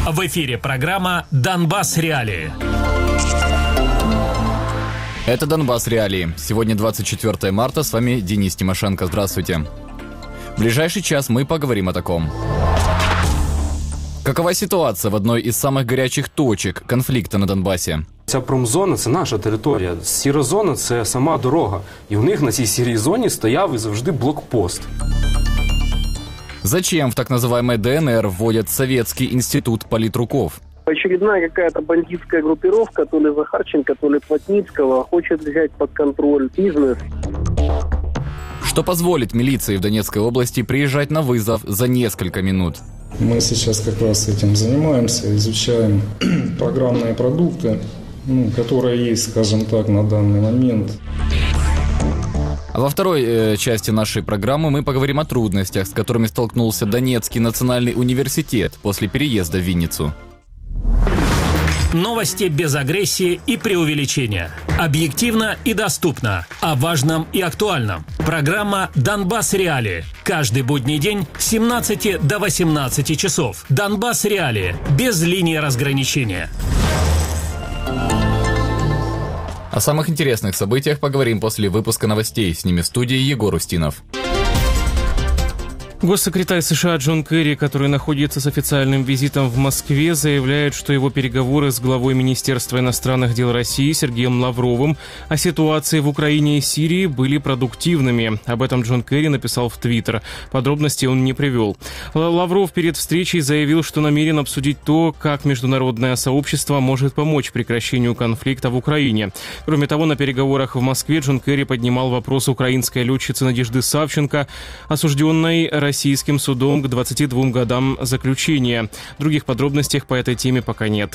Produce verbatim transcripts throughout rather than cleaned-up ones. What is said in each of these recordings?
В эфире программа «Донбасс Реалии». Это «Донбасс Реалии». Сегодня двадцать четвёртое марта, с вами Денис Тимошенко. Здравствуйте. В ближайший час мы поговорим о таком. Какова ситуация в одной из самых горячих точек конфликта на Донбасі? Ця промзона – це наша територія. Сіра зона – це сама дорога. І у них на цій сірій зоні стояв і завжди блокпост. Зачем в так называемой ДНР вводят Советский институт политруков? Очередная какая-то бандитская группировка, то ли Захарченко, то ли Плотницкого, хочет взять под контроль бизнес. Что позволит милиции в Донецкой области приезжать на вызов за несколько минут? Мы сейчас как раз этим занимаемся, изучаем программные продукты, ну, которые есть, скажем так, на данный момент. А во второй э, части нашей программы мы поговорим о трудностях, с которыми столкнулся Донецкий национальный университет после переезда в Винницу. Новости без агрессии и преувеличения. Объективно и доступно. О важном и актуальном. Программа «Донбасс Реалии». Каждый будний день с семнадцати до восемнадцати часов. «Донбасс Реалии». Без линии разграничения. О самых интересных событиях поговорим после выпуска новостей. С ними в студии Егор Устинов. Госсекретарь США Джон Керри, который находится с официальным визитом в Москве, заявляет, что его переговоры с главой Министерства иностранных дел России Сергеем Лавровым о ситуации в Украине и Сирии были продуктивными. Об этом Джон Керри написал в Твиттер. Подробностей он не привел. Лавров перед встречей заявил, что намерен обсудить то, как международное сообщество может помочь прекращению конфликта в Украине. Кроме того, на переговорах в Москве Джон Керри поднимал вопрос украинской летчицы Надежды Савченко, осужденной российским судом к двадцати двум годам заключения. Других подробностей по этой теме пока нет.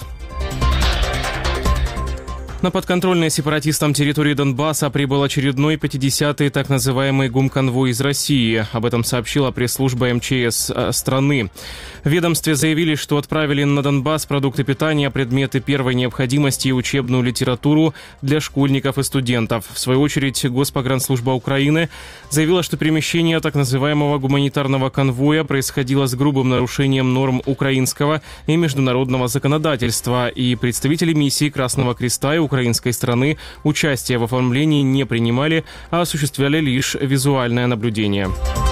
На подконтрольной сепаратистам территории Донбасса прибыл очередной пятидесятый так называемый гумконвой из России. Об этом сообщила пресс-служба эм че эс страны. В ведомстве заявили, что отправили на Донбасс продукты питания, предметы первой необходимости и учебную литературу для школьников и студентов. В свою очередь, Госпогранслужба Украины заявила, что перемещение так называемого гуманитарного конвоя происходило с грубым нарушением норм украинского и международного законодательства, и представители миссии Красного Креста и украинской страны участие в оформлении не принимали, а осуществляли лишь визуальное наблюдение.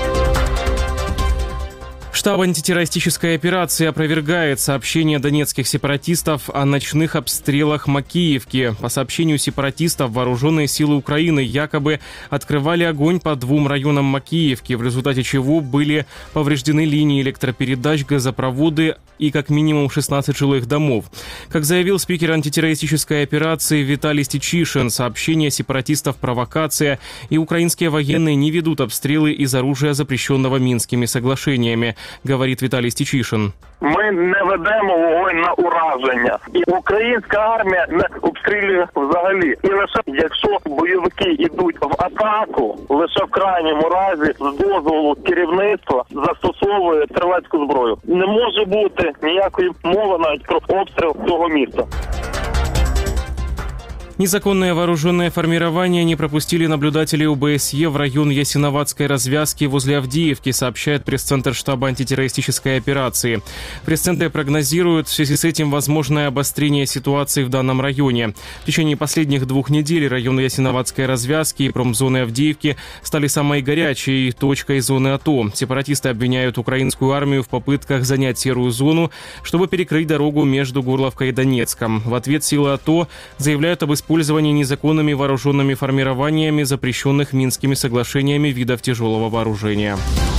Штаб антитеррористической операции опровергает сообщение донецких сепаратистов о ночных обстрелах Макеевки. По сообщению сепаратистов, вооруженные силы Украины якобы открывали огонь по двум районам Макеевки, в результате чего были повреждены линии электропередач, газопроводы и как минимум шестнадцать жилых домов. Как заявил спикер антитеррористической операции Виталий Стечишин, сообщения сепаратистов «провокация», и украинские военные не ведут обстрелы из оружия, запрещенного Минскими соглашениями, говорит Виталий Стечишин. Ми не ведемо вогонь на ураження. І українська армія не обстрілює взагалі. І лише якщо бойовики йдуть в атаку, лише в крайньому разі з дозволу керівництва застосовує стрілецьку зброю. Не може бути ніякої мови навіть про обстріл цього міста. Незаконное вооруженное формирование не пропустили наблюдатели о бэ эс е в район Ясиноватской развязки возле Авдеевки, сообщает пресс-центр штаба антитеррористической операции. В пресс-центре прогнозируют в связи с этим возможное обострение ситуации в данном районе. В течение последних двух недель район Ясиноватской развязки и промзоны Авдеевки стали самой горячей точкой зоны АТО. Сепаратисты обвиняют украинскую армию в попытках занять серую зону, чтобы перекрыть дорогу между Горловкой и Донецком. В ответ силы АТО заявляют об использовании незаконными вооруженными формированиями, запрещенных Минскими соглашениями видов тяжелого вооружения.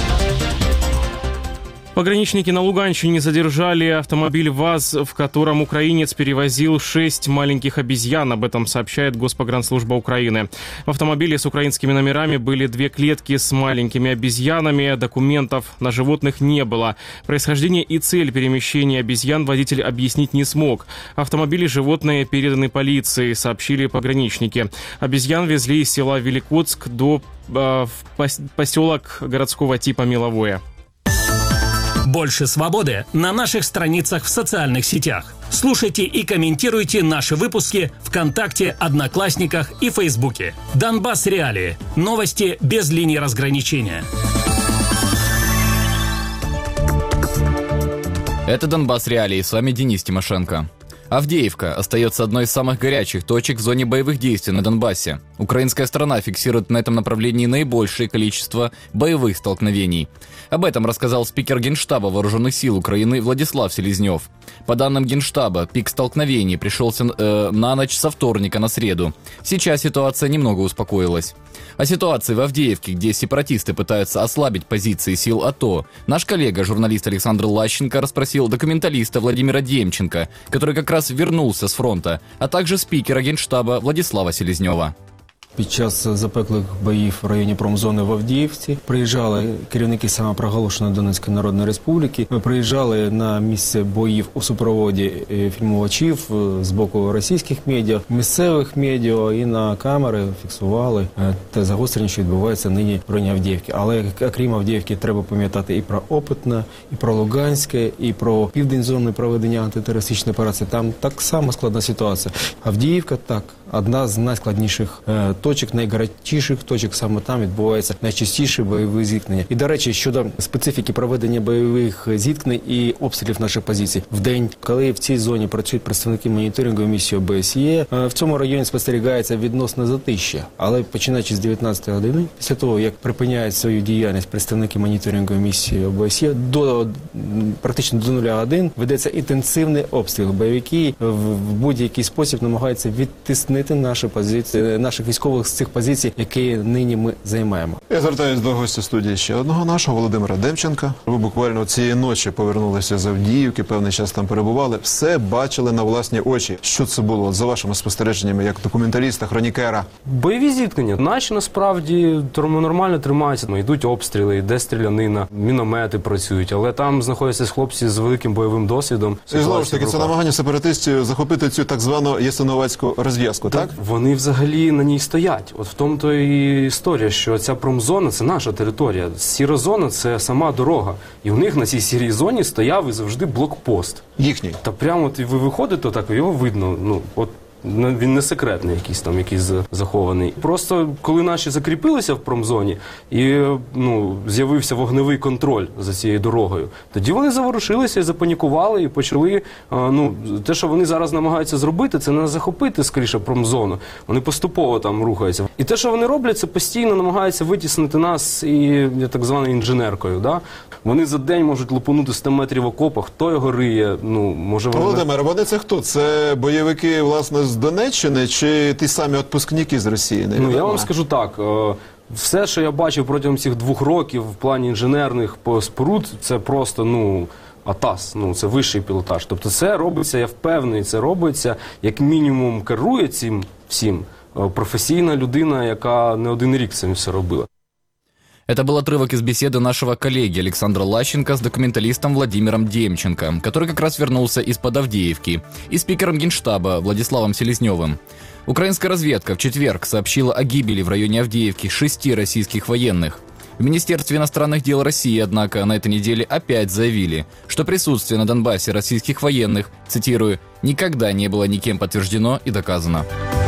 Пограничники на Луганщине задержали автомобиль ВАЗ, в котором украинец перевозил шесть маленьких обезьян. Об этом сообщает Госпогранслужба Украины. В автомобиле с украинскими номерами были две клетки с маленькими обезьянами. Документов на животных не было. Происхождение и цель перемещения обезьян водитель объяснить не смог. Автомобили животные переданы полиции, сообщили пограничники. Обезьян везли из села Великотск до э, в поселок городского типа Меловое. Больше свободы на наших страницах в социальных сетях. Слушайте и комментируйте наши выпуски ВКонтакте, Одноклассниках и Фейсбуке. Донбасс Реалии. Новости без линии разграничения. Это «Донбасс Реалии», с вами Денис Тимошенко. Авдеевка остается одной из самых горячих точек в зоне боевых действий на Донбассе. Украинская сторона фиксирует на этом направлении наибольшее количество боевых столкновений. Об этом рассказал спикер Генштаба Вооруженных сил Украины Владислав Селезнев. По данным Генштаба, пик столкновений пришелся э, на ночь со вторника на среду. Сейчас ситуация немного успокоилась. О ситуации в Авдеевке, где сепаратисты пытаются ослабить позиции сил АТО, наш коллега, журналист Александр Лащенко, расспросил документалиста Владимира Демченко, который как раз вернулся с фронта, а также спикера Генштаба Владислава Селезнева. Під час запеклих боїв в районі промзони в Авдіївці приїжджали керівники самопроголошеної Донецької Народної Республіки, приїжджали на місце боїв у супроводі фільмувачів з боку російських медіа, місцевих медіа, і на камери фіксували те загострення, що відбувається нині в районі Авдіївки. Але окрім Авдіївки треба пам'ятати і про Опитне, і про Луганське, і про південь зони проведення антитерористичної операції. Там так само складна ситуація. Авдіївка, так, одна з найскладніших точок, найгарячіших точок, саме там відбуваються найчастіші бойові зіткнення. І, до речі, щодо специфіки проведення бойових зіткнень і обстрілів наших позицій. В день, коли в цій зоні працюють представники моніторингової місії О Б С Є, в цьому районі спостерігається відносне затища. Але починаючи з дев'ятнадцятої години, після того, як припиняють свою діяльність представники моніторингової місії О Б С Є, до практично до нуля годин ведеться інтенсивний обстріл. Бойовики в будь-який спосіб намагаються відтиснити наші позиції, наших військових з цих позицій, які нині ми займаємо. Я звертаюся до гостя студії ще одного нашого, Володимира Демченка. Ви буквально цієї ночі повернулися з Авдіївки, певний час там перебували. Все бачили на власні очі. Що це було за вашими спостереженнями як документаліста, хронікера? Бойові зіткнення. Наші насправді нормально тримаються. Йдуть обстріли, йде стрілянина, міномети працюють, але там знаходяться хлопці з великим бойовим досвідом. І знову ж таки, це намагання сепаратистів захопити цю так звану ясиновацьку розв'язку, так? так? Вони взагалі на ній стоять. От в тому то і історія, що ця промзона – це наша територія. Сіра зона – це сама дорога. І в них на цій сірій зоні стояв і завжди блокпост. Їхній? Та прямо от ви виходите, так його видно, ну, от він не секретний якийсь там, якийсь захований. Просто коли наші закріпилися в промзоні і ну, з'явився вогневий контроль за цією дорогою, тоді вони заворушилися і запанікували і почали, ну, те, що вони зараз намагаються зробити, це не захопити, скоріше, промзону. Вони поступово там рухаються. І те, що вони роблять, це постійно намагаються витіснити нас і так званою інженеркою. Да? Вони за день можуть лупанути сто метрів в окопах, хто його риє, ну, може... Вони... Володимир, вони це хто? Це бойовики, власне, з Донеччини чи ті самі відпускники з Росії? Ну, я вам скажу так, все, що я бачив протягом цих двох років в плані інженерних споруд, це просто, ну, АТАС, ну, це вищий пілотаж. Тобто це робиться, я впевнений, це робиться, як мінімум керує цим всім професійна людина, яка не один рік цим все робила. Это был отрывок из беседы нашего коллеги Александра Лащенко с документалистом Владимиром Демченко, который как раз вернулся из-под Авдеевки, и спикером Генштаба Владиславом Селезневым. Украинская разведка в четверг сообщила о гибели в районе Авдеевки шести российских военных. В Министерстве иностранных дел России, однако, на этой неделе опять заявили, что присутствие на Донбассе российских военных, цитирую, «никогда не было никем подтверждено и доказано».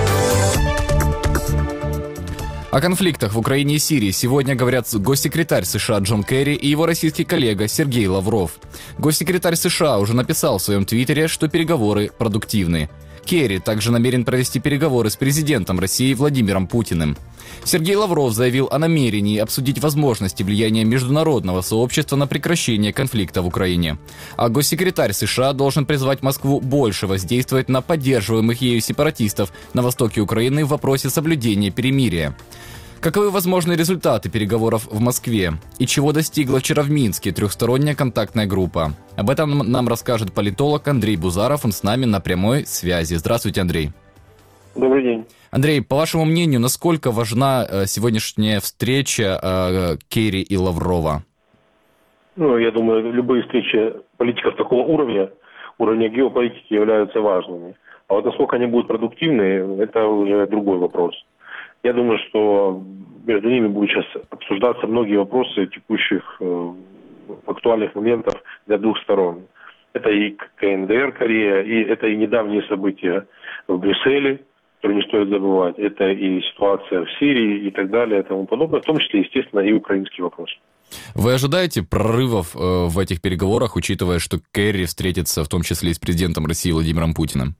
О конфликтах в Украине и Сирии сегодня говорят госсекретарь США Джон Керри и его российский коллега Сергей Лавров. Госсекретарь США уже написал в своем твиттере, что переговоры продуктивны. Керри также намерен провести переговоры с президентом России Владимиром Путиным. Сергей Лавров заявил о намерении обсудить возможности влияния международного сообщества на прекращение конфликта в Украине. А госсекретарь США должен призвать Москву больше воздействовать на поддерживаемых ею сепаратистов на востоке Украины в вопросе соблюдения перемирия. Каковы возможные результаты переговоров в Москве? И чего достигла вчера в Минске трехсторонняя контактная группа? Об этом нам расскажет политолог Андрей Бузаров. Он с нами на прямой связи. Здравствуйте, Андрей. Добрый день. Андрей, по вашему мнению, насколько важна э, сегодняшняя встреча э, Керри и Лаврова? Ну, я думаю, любые встречи политиков такого уровня, уровня геополитики, являются важными. А вот насколько они будут продуктивны, это уже другой вопрос. Я думаю, что между ними будут сейчас обсуждаться многие вопросы текущих э, актуальных моментов для двух сторон. Это и КНДР, Корея, и это и недавние события в Брюсселе, которые не стоит забывать. Это и ситуация в Сирии и так далее и тому подобное, в том числе, естественно, и украинский вопрос. Вы ожидаете прорывов э, в этих переговорах, учитывая, что Керри встретится в том числе и с президентом России Владимиром Путиным?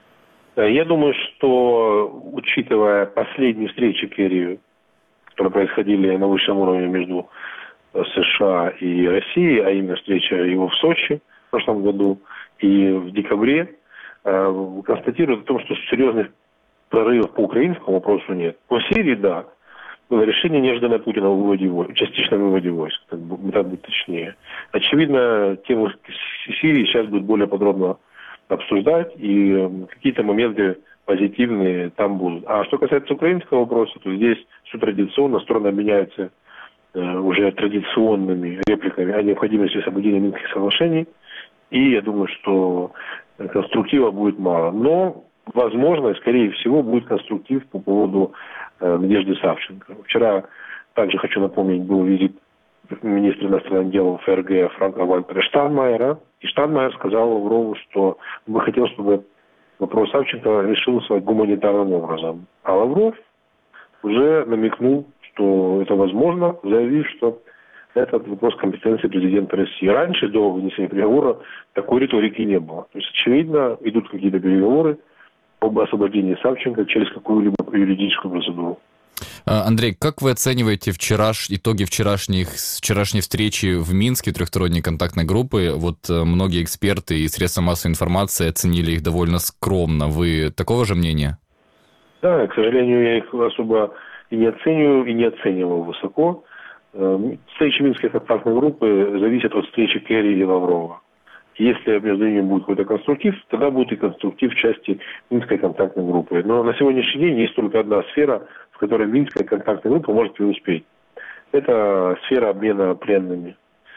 Я думаю, что, учитывая последние встречи Керри, которые происходили на высшем уровне между США и Россией, а именно встреча его в Сочи в прошлом году и в декабре, констатирует о том, что серьезных прорывов по украинскому вопросу нет. По Сирии, да, было решение неожиданное Путина о выводе войск, частичном выводе войск, так будет точнее. Очевидно, тему Сирии сейчас будет более подробно обсуждать, и какие-то моменты позитивные там будут. А что касается украинского вопроса, то здесь все традиционно, стороны обменяются э, уже традиционными репликами о необходимости соблюдения Минских соглашений, и я думаю, что конструктива будет мало. Но, возможно, скорее всего, будет конструктив по поводу э, Надежды Савченко. Вчера, также хочу напомнить, был визит министра иностранных дел ФРГ Франка-Вальтера Штайнмайера, и Штайнмайер сказал Лаврову, что он бы хотел, чтобы вопрос Савченко решился гуманитарным образом. А Лавров уже намекнул, что это возможно, заявив, что этот вопрос компетенции президента России. Раньше, до вынесения приговора, такой риторики не было. То есть, очевидно, идут какие-то переговоры об освобождении Савченко через какую-либо юридическую процедуру. Андрей, как вы оцениваете вчераш... итоги вчерашних... вчерашней встречи в Минске трехсторонней контактной группы? Вот многие эксперты и средства массовой информации оценили их довольно скромно. Вы такого же мнения? Да, к сожалению, я их особо и не оцениваю, и не оценивал высоко. Встречи Минской контактной группы зависят от встречи Керри и Лаврова. Если между ними будет какой-то конструктив, тогда будет и конструктив в части Минской контактной группы. Но на сегодняшний день есть только одна сфера, в которой Минская контактная группа может преуспеть. Это сфера обмена пленными.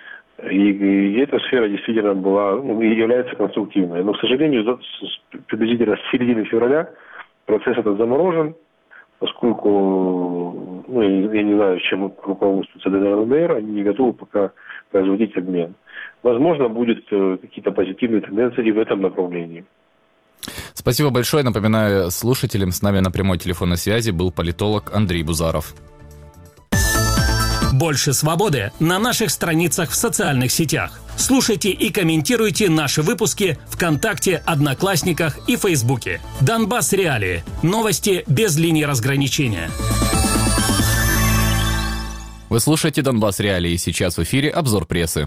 И, и эта сфера действительно была, ну, и является конструктивной. Но, к сожалению, приблизительно с середины февраля процесс этот заморожен, поскольку, ну, я, я не знаю, чем руководствуется ДНР, они не готовы пока производить обмен. Возможно, будут какие-то позитивные тенденции и в этом направлении. Спасибо большое. Напоминаю слушателям, с нами на прямой телефонной связи был политолог Андрей Бузаров. Больше свободы на наших страницах в социальных сетях. Слушайте и комментируйте наши выпуски ВКонтакте, Одноклассниках и Фейсбуке. Донбасс Реалии. Новости без линии разграничения. Вы слушаете Донбасс Реалии. Сейчас в эфире обзор прессы.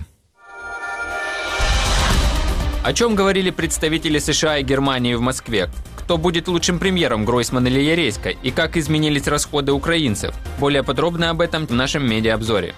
О чем говорили представители США и Германии в Москве? Кто будет лучшим премьером, Гройсман или Яресько? И как изменились расходы украинцев? Более подробно об этом в нашем медиаобзоре.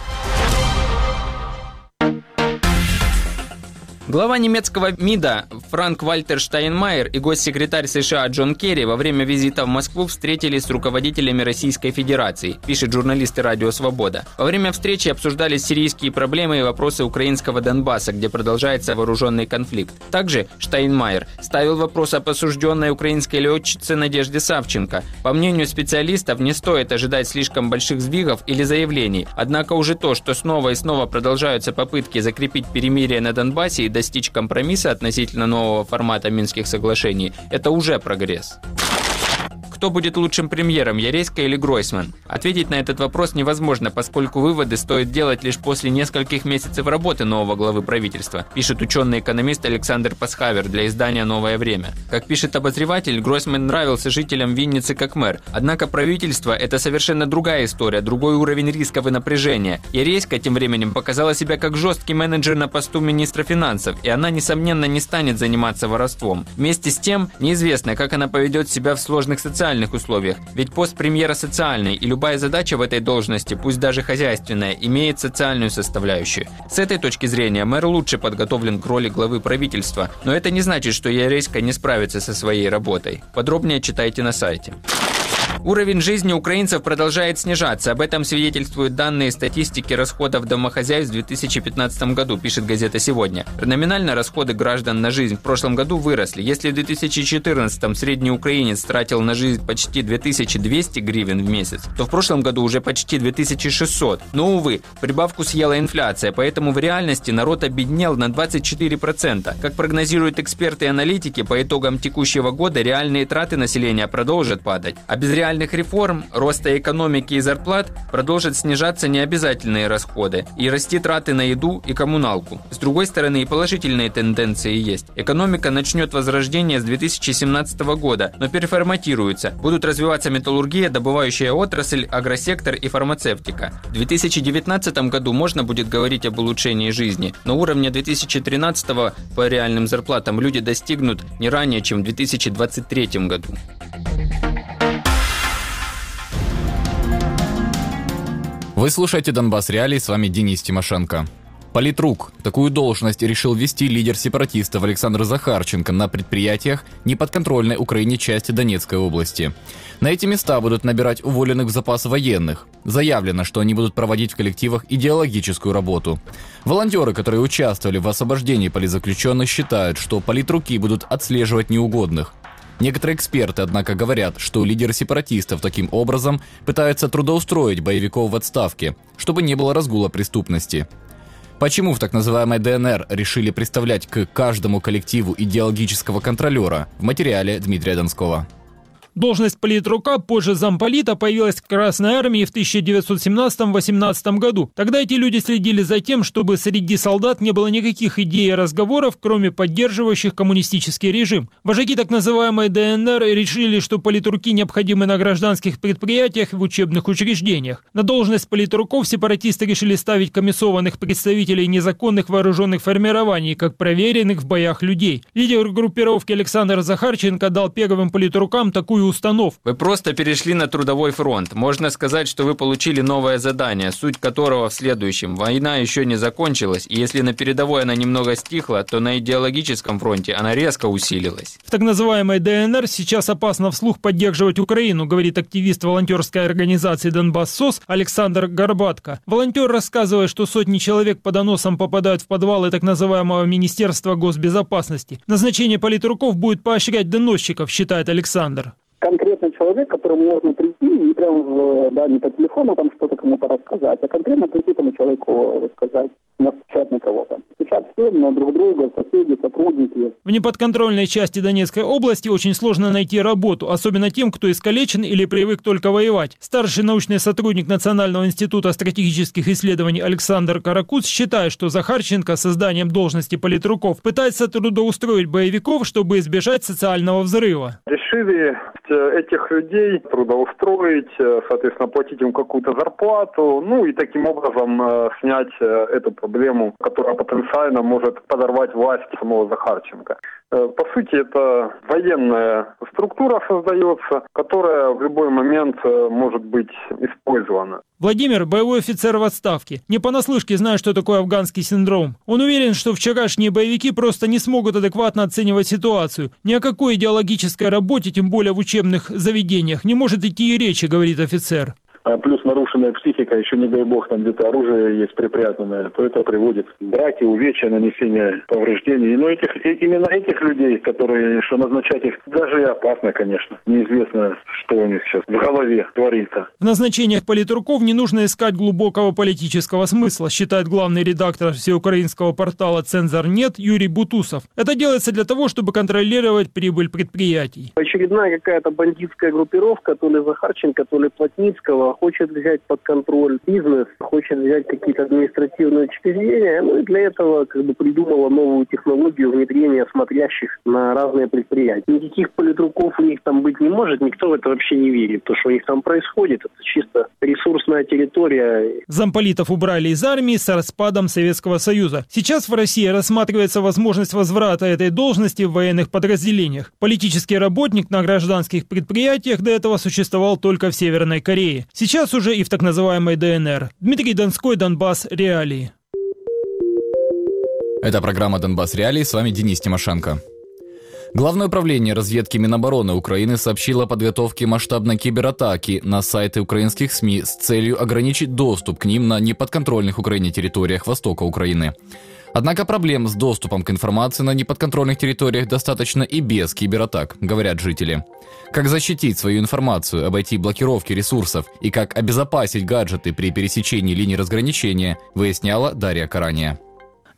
Глава немецкого МИДа Франк-Вальтер Штайнмайер и госсекретарь США Джон Керри во время визита в Москву встретились с руководителями Российской Федерации, пишет журналисты Радио Свобода. Во время встречи обсуждались сирийские проблемы и вопросы украинского Донбасса, где продолжается вооруженный конфликт. Также Штайнмайер ставил вопрос об осужденной украинской летчице Надежде Савченко. По мнению специалистов, не стоит ожидать слишком больших сдвигов или заявлений. Однако уже то, что снова и снова продолжаются попытки закрепить перемирие на Донбассе и достичь компромисса относительно нового формата Минских соглашений, это уже прогресс. Кто будет лучшим премьером, Яресько или Гройсман? Ответить на этот вопрос невозможно, поскольку выводы стоит делать лишь после нескольких месяцев работы нового главы правительства, пишет ученый-экономист Александр Пасхавер для издания «Новое время». Как пишет обозреватель, Гройсман нравился жителям Винницы как мэр. Однако правительство – это совершенно другая история, другой уровень рисков и напряжения. Яресько тем временем показала себя как жесткий менеджер на посту министра финансов, и она, несомненно, не станет заниматься воровством. Вместе с тем, неизвестно, как она поведет себя в сложных социальных условиях, ведь пост премьера социальный, и любая задача в этой должности, пусть даже хозяйственная, имеет социальную составляющую. С этой точки зрения мэр лучше подготовлен к роли главы правительства, но это не значит, что Яресько не справится со своей работой. Подробнее читайте на сайте. Уровень жизни украинцев продолжает снижаться. Об этом свидетельствуют данные статистики расходов домохозяйств в две тысячи пятнадцатом году, пишет газета «Сегодня». Номинально расходы граждан на жизнь в прошлом году выросли. Если в две тысячи четырнадцатом средний украинец тратил на жизнь почти две тысячи двести гривен в месяц, то в прошлом году уже почти две тысячи шестьсот. Но, увы, прибавку съела инфляция, поэтому в реальности народ обеднел на двадцать четыре процента. Как прогнозируют эксперты и аналитики, по итогам текущего года реальные траты населения продолжат падать, а без реальных социальных реформ, роста экономики и зарплат продолжат снижаться необязательные расходы и расти траты на еду и коммуналку. С другой стороны, и положительные тенденции есть. Экономика начнет возрождение с две тысячи семнадцатого года, но переформатируется. Будут развиваться металлургия, добывающая отрасль, агросектор и фармацевтика. В две тысячи девятнадцатом году можно будет говорить об улучшении жизни, но уровня две тысячи тринадцатого по реальным зарплатам люди достигнут не ранее, чем в две тысячи двадцать третьем году. Вы слушаете «Донбасс Реалии», с вами Денис Тимошенко. Политрук. Такую должность решил ввести лидер сепаратистов Александр Захарченко на предприятиях неподконтрольной Украине части Донецкой области. На эти места будут набирать уволенных в запас военных. Заявлено, что они будут проводить в коллективах идеологическую работу. Волонтеры, которые участвовали в освобождении политзаключенных, считают, что политруки будут отслеживать неугодных. Некоторые эксперты, однако, говорят, что лидеры сепаратистов таким образом пытаются трудоустроить боевиков в отставке, чтобы не было разгула преступности. Почему в так называемой ДНР решили представлять к каждому коллективу идеологического контролера? В материале Дмитрия Донского. Должность политрука, позже замполита, появилась в Красной Армии в тысяча девятьсот семнадцатом — восемнадцатом году. Тогда эти люди следили за тем, чтобы среди солдат не было никаких идей и разговоров, кроме поддерживающих коммунистический режим. Вожаки так называемой ДНР решили, что политруки необходимы на гражданских предприятиях и в учебных учреждениях. На должность политруков сепаратисты решили ставить комиссованных представителей незаконных вооруженных формирований, как проверенных в боях людей. Лидер группировки Александр Захарченко дал первым политрукам такую установку. Вы просто перешли на трудовой фронт. Можно сказать, что вы получили новое задание, суть которого в следующем. Война еще не закончилась, и если на передовой она немного стихла, то на идеологическом фронте она резко усилилась. В так называемой ДНР сейчас опасно вслух поддерживать Украину, говорит активист волонтерской организации «Донбасс СОС» Александр Горбатко. Волонтер рассказывает, что сотни человек по доносам попадают в подвалы так называемого Министерства госбезопасности. Назначение политруков будет поощрять доносчиков, считает Александр. Конкретный человек, которому можно прийти, не прям, да, не по телефону там что-то кому-то рассказать, а конкретно прийти тому человеку рассказать, не стучать на кого-то. Стучат все на друг друга, соседи, сотрудники. В неподконтрольной части Донецкой области очень сложно найти работу, особенно тем, кто искалечен или привык только воевать. Старший научный сотрудник Национального института стратегических исследований Александр Каракуц считает, что Захарченко созданием должности политруков пытается трудоустроить боевиков, чтобы избежать социального взрыва. Решили этих людей трудоустроить, соответственно, платить им какую-то зарплату, ну и таким образом снять эту проблему, которая потенциально может подорвать власть самого Захарченко. По сути, это военная структура создается, которая в любой момент может быть использована. Владимир – боевой офицер в отставке. Не понаслышке знает, что такое афганский синдром. Он уверен, что вчерашние боевики просто не смогут адекватно оценивать ситуацию. Ни о какой идеологической работе, тем более в учебных заведениях, не может идти и речи, говорит офицер. Плюс нарушенная психика, еще не дай бог, там где-то оружие есть припрятанное, то это приводит к драке, увечья, нанесения повреждений. Но этих, именно этих людей, которые, что назначать их, даже и опасно, конечно. Неизвестно, что у них сейчас в голове творится. В назначениях политруков не нужно искать глубокого политического смысла, считает главный редактор всеукраинского портала «Цензор.нет» Юрий Бутусов. Это делается для того, чтобы контролировать прибыль предприятий. Очередная какая-то бандитская группировка, то ли Захарченко, то ли Плотницкого, хочет взять под контроль бизнес, хочет взять какие-то административные учреждения, ну и для этого как бы придумала новую технологию внедрения смотрящих на разные предприятия. Никаких политруков у них там быть не может, никто в это вообще не верит. То, что у них там происходит, это чисто ресурсная территория. Замполитов убрали из армии с распадом Советского Союза. Сейчас в России рассматривается возможность возврата этой должности в военных подразделениях. Политический работник на гражданских предприятиях до этого существовал только в Северной Корее. Сейчас уже и в так называемой ДНР. Дмитрий Донской, Донбасс Реалии. Это программа «Донбасс Реалии», с вами Денис Тимошенко. Главное управление разведки Минобороны Украины сообщило о подготовке масштабной кибератаки на сайты украинских СМИ с целью ограничить доступ к ним на неподконтрольных Украине территориях востока Украины. Однако проблем с доступом к информации на неподконтрольных территориях достаточно и без кибератак, говорят жители. Как защитить свою информацию, обойти блокировки ресурсов и как обезопасить гаджеты при пересечении линий разграничения, выясняла Дарья Карания.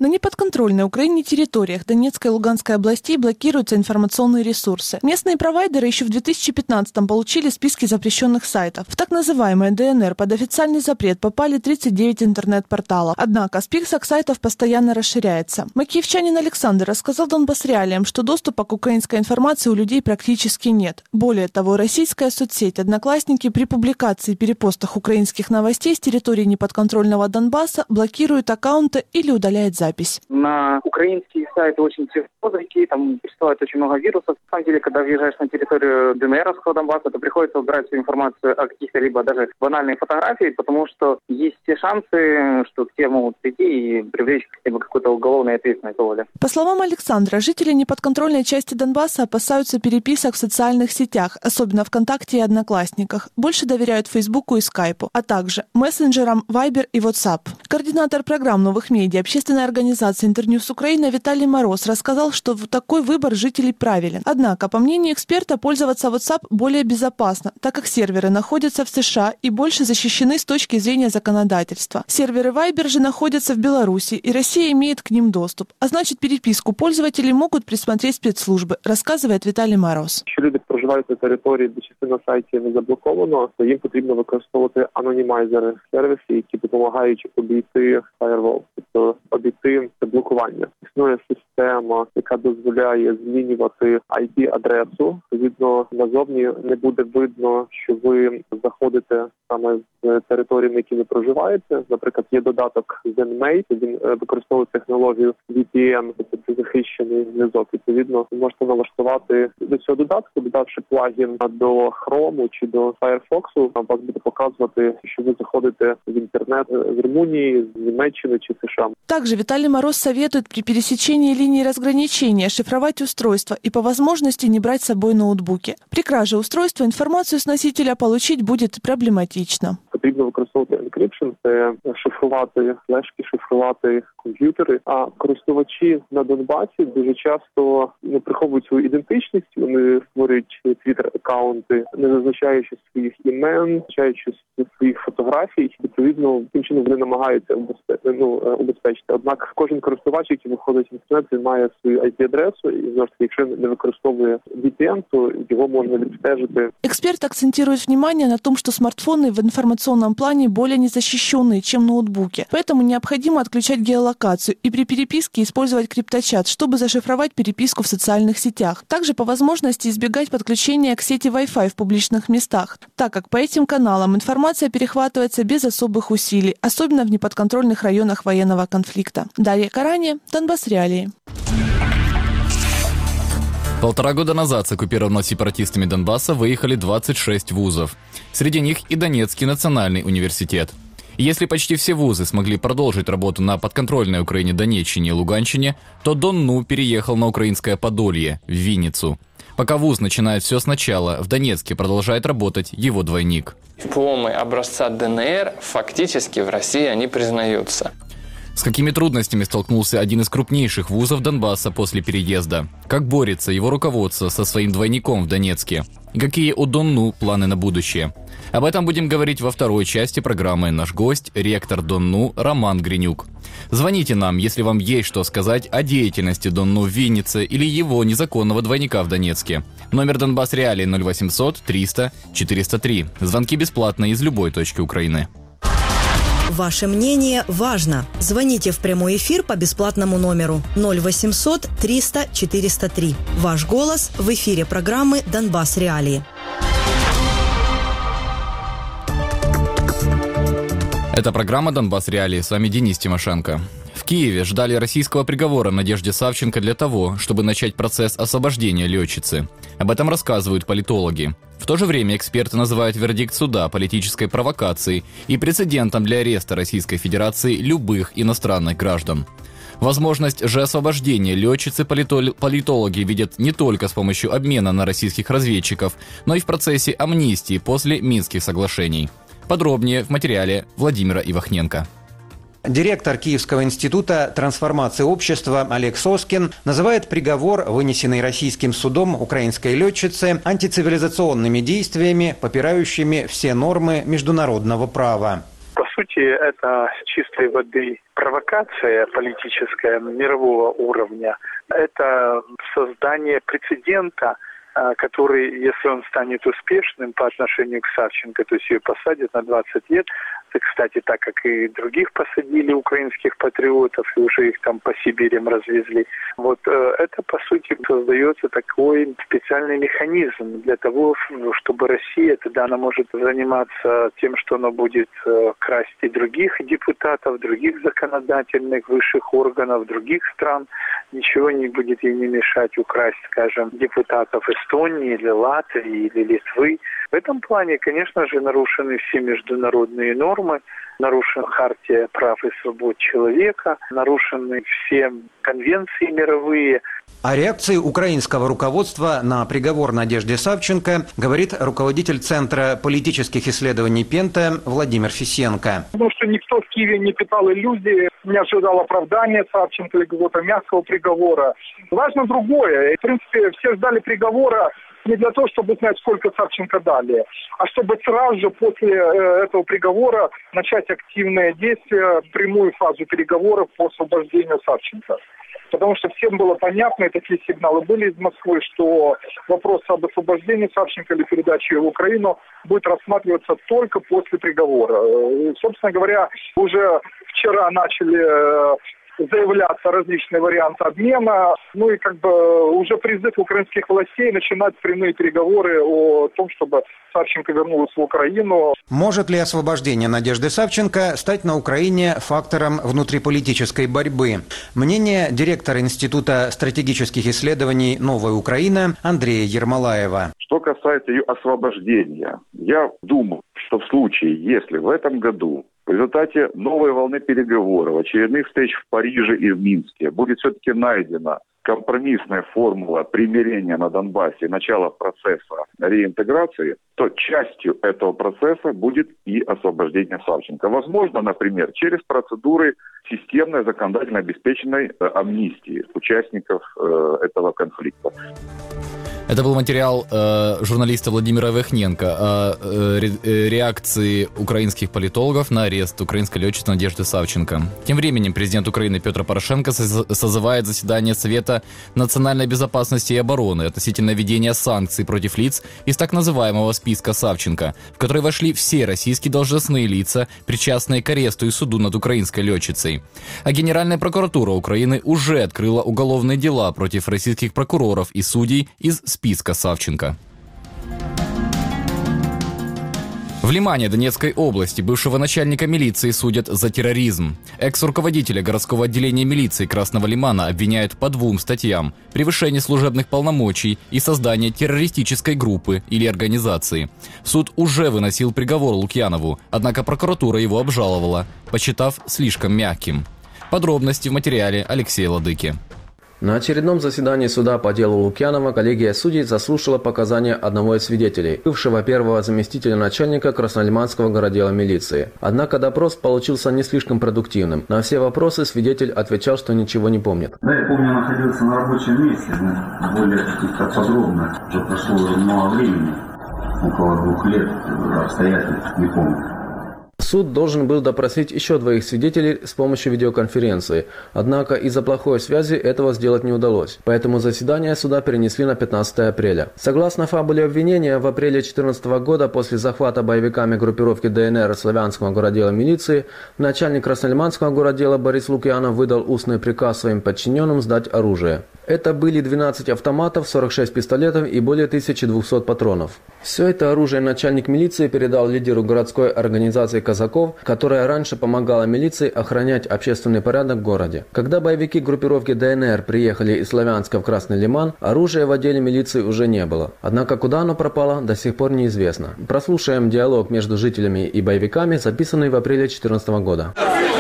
На неподконтрольной Украине территориях Донецкой и Луганской областей блокируются информационные ресурсы. Местные провайдеры еще в две тысячи пятнадцатом получили списки запрещенных сайтов. В так называемое ДНР под официальный запрет попали тридцать девять интернет-порталов. Однако список сайтов постоянно расширяется. Макиевчанин Александр рассказал Донбасс Реалиям, что доступа к украинской информации у людей практически нет. Более того, российская соцсеть «Одноклассники» при публикации и перепостах украинских новостей с территории неподконтрольного Донбасса блокирует аккаунты или удаляет запись. На украинские сайты очень тяжело зайти, там присылают очень много вирусов. На самом деле, когда въезжаешь на территорию ДНРовского Донбасса, то приходится убирать всю информацию о каких-то либо даже банальных фотографиях, потому что есть все шансы, что к тебе могут прийти и привлечь либо какую-то уголовную ответственность. По словам Александра, жители неподконтрольной части Донбасса опасаются переписок в социальных сетях, особенно ВКонтакте и Одноклассниках. Больше доверяют Фейсбуку и Скайпу, а также мессенджерам Viber и WhatsApp. Координатор программ новых медиа общественной организации «Интерньюс Украина» Виталий Мороз рассказал, что такой выбор жителей правилен. Однако, по мнению эксперта, пользоваться WhatsApp более безопасно, так как серверы находятся в США и больше защищены с точки зрения законодательства. Серверы Viber же находятся в Беларуси, и Россия имеет к ним доступ. А значит, переписку пользователей могут присмотреть спецслужбы, рассказывает Віталій Мороз. Якщо люди проживають на території, де частина сайтів не заблоковано, то їм потрібно використовувати анонімайзери, сервіси, які допомагають обійти firewall, тобто обійти блокування. Існує система, яка дозволяє змінювати ай пі-адресу. Відповідно, назовні не буде видно, що ви заходите саме з території, на якій ви проживаєте. Наприклад, є додаток ZenMate, він використовує технологію ві пі ен, тобто захищений зв'язок. Відповідно, ви можете налаштувати до цього додатку, додавши плагін до Chrome чи до Firefox, вам вас буде показувати, що ви заходите в интернет в Румынии, в Німеччині чи США. Также Виталий Мороз советует при пересечении линии разграничения шифровать устройство и по возможности не брать с собой ноутбуки. При краже устройства информацию с носителя получить будет проблематично. Потрібно використовувати encryption, це шифрувати флешки, шифрувати комп'ютери. А користувачі на Донбасі дуже часто не приховують свою ідентичність, вони створюють твіттер-аккаунти, не зазначаючи своїх імен, не зазначаючи своїх фотографій. Відповідно, тим чином вони намагаються убезпечити, ну, убезпечити. Однак кожен користувач, який виходить в інтернет, він має свою ай пі-адресу, і знову ж таки, якщо не використовує ві пі ен, то його можна відстежити. Эксперт акцентирует внимание на том, что смартфоны в информационном плане более незащищенные, чем ноутбуки. Поэтому необходимо отключать геолокацию и при переписке использовать крипточат, чтобы зашифровать переписку в социальных сетях. Также по возможности избегать подключения к сети Wi-Fi в публичных местах, так как по этим каналам информация перехватывается без особых усилий, особенно в неподконтрольных районах военного конфликта. Дарья Карани, Донбасс Реалии. Полтора года назад с оккупированного сепаратистами Донбасса выехали двадцать шесть вузов. Среди них и Донецкий национальный университет. Если почти все вузы смогли продолжить работу на подконтрольной Украине Донеччине и Луганщине, то ДонНУ переехал на украинское Подолье, в Винницу. Пока вуз начинает все сначала, в Донецке продолжает работать его двойник. Дипломы образца ДНР фактически в России не признаются. С какими трудностями столкнулся один из крупнейших вузов Донбасса после переезда? Как борется его руководство со своим двойником в Донецке? И какие у ДонНУ планы на будущее? Об этом будем говорить во второй части программы. Наш гость – ректор ДонНУ Роман Гринюк. Звоните нам, если вам есть что сказать о деятельности ДонНУ в Виннице или его незаконного двойника в Донецке. Номер Донбасс Реалии ноль восемьсот триста четыреста три. Звонки бесплатно из любой точки Украины. Ваше мнение важно. Звоните в прямой эфир по бесплатному номеру ноль восемьсот триста четыреста три. Ваш голос в эфире программы «Донбасс Реалии». Это программа «Донбасс Реалии». С вами Денис Тимошенко. В Киеве ждали российского приговора Надежде Савченко для того, чтобы начать процесс освобождения летчицы. Об этом рассказывают политологи. В то же время эксперты называют вердикт суда политической провокацией и прецедентом для ареста Российской Федерации любых иностранных граждан. Возможность же освобождения летчицы политологи видят не только с помощью обмена на российских разведчиков, но и в процессе амнистии после Минских соглашений. Подробнее в материале Владимира Ивахненко. Директор Киевского института трансформации общества Олег Соскин называет приговор, вынесенный российским судом украинской летчицы, антицивилизационными действиями, попирающими все нормы международного права. По сути, это чистой воды провокация политическая мирового уровня. Это создание прецедента, который, если он станет успешным по отношению к Савченко, то есть ее посадят на двадцать лет, кстати, так как и других посадили украинских патриотов, и уже их там по Сибирям развезли. Вот э, это, по сути, создается такой специальный механизм для того, чтобы Россия, тогда она может заниматься тем, что она будет э, красть и других депутатов, других законодательных высших органов, других стран. Ничего не будет ей не мешать украсть, скажем, депутатов Эстонии или Латвии или Литвы. В этом плане, конечно же, нарушены все международные нормы, нарушена хартия прав и свобод человека, нарушены все конвенции мировые. О реакции украинского руководства на приговор Надежде Савченко говорит руководитель Центра политических исследований Пента Владимир Фисенко. Потому что никто в Киеве не питал иллюзий, не ожидал оправдания Савченко или какого-то мягкого приговора. Важно другое. В принципе, все ждали приговора не для того, чтобы узнать, сколько Савченко дали, а чтобы сразу же после этого приговора начать активные действия, прямую фазу переговоров по освобождению Савченко. Потому что всем было понятно, и такие сигналы были из Москвы, что вопрос об освобождении Савченко или передаче в Украину будет рассматриваться только после приговора. И, собственно говоря, уже вчера начали заявляться различные варианты обмена, ну и как бы уже призыв украинских властей начинать прямые переговоры о том, чтобы Савченко вернулась в Украину. Может ли освобождение Надежды Савченко стать на Украине фактором внутриполитической борьбы? Мнение директора Института стратегических исследований «Новая Украина» Андрея Ермолаева. Что касается ее освобождения, я думаю, что в случае, если в этом году в результате новой волны переговоров, очередных встреч в Париже и в Минске будет все-таки найдена компромиссная формула примирения на Донбассе и начала процесса реинтеграции, то частью этого процесса будет и освобождение Савченко. Возможно, например, через процедуры системной законодательно обеспеченной амнистии участников э, этого конфликта. Это был материал э, журналиста Владимира Вехненко о э, ре, реакции украинских политологов на арест украинской летчицы Надежды Савченко. Тем временем президент Украины Петр Порошенко созывает заседание Совета национальной безопасности и обороны относительно введения санкций против лиц из так называемого списка Савченко, в который вошли все российские должностные лица, причастные к аресту и суду над украинской летчицей. А Генеральная прокуратура Украины уже открыла уголовные дела против российских прокуроров и судей из списка Савченко. В Лимане Донецкой области бывшего начальника милиции судят за терроризм. Экс-руководителя городского отделения милиции Красного Лимана обвиняют по двум статьям: превышение служебных полномочий и создание террористической группы или организации. Суд уже выносил приговор Лукьянову, однако прокуратура его обжаловала, посчитав слишком мягким. Подробности в материале Алексея Ладыки. На очередном заседании суда по делу Лукьянова коллегия судей заслушала показания одного из свидетелей, бывшего первого заместителя начальника Краснолиманского городдела милиции. Однако допрос получился не слишком продуктивным. На все вопросы свидетель отвечал, что ничего не помнит. Да, я помню, находился на рабочем месте, но более как-то подробно. Уже прошло уже много времени, около двух лет, обстоятельств не помню. Суд должен был допросить еще двоих свидетелей с помощью видеоконференции, однако из-за плохой связи этого сделать не удалось, поэтому заседание суда перенесли на пятнадцатое апреля. Согласно фабуле обвинения, в апреле две тысячи четырнадцатого года после захвата боевиками группировки ДНР Славянского городдела милиции, начальник Краснолиманского городдела Борис Лукьянов выдал устный приказ своим подчиненным сдать оружие. Это были двенадцать автоматов, сорок шесть пистолетов и более тысячи двухсот патронов. Все это оружие начальник милиции передал лидеру городской организации «Казаков», которая раньше помогала милиции охранять общественный порядок в городе. Когда боевики группировки ДНР приехали из Славянска в Красный Лиман, оружия в отделе милиции уже не было. Однако куда оно пропало, до сих пор неизвестно. Прослушаем диалог между жителями и боевиками, записанный в апреле две тысячи четырнадцатого года.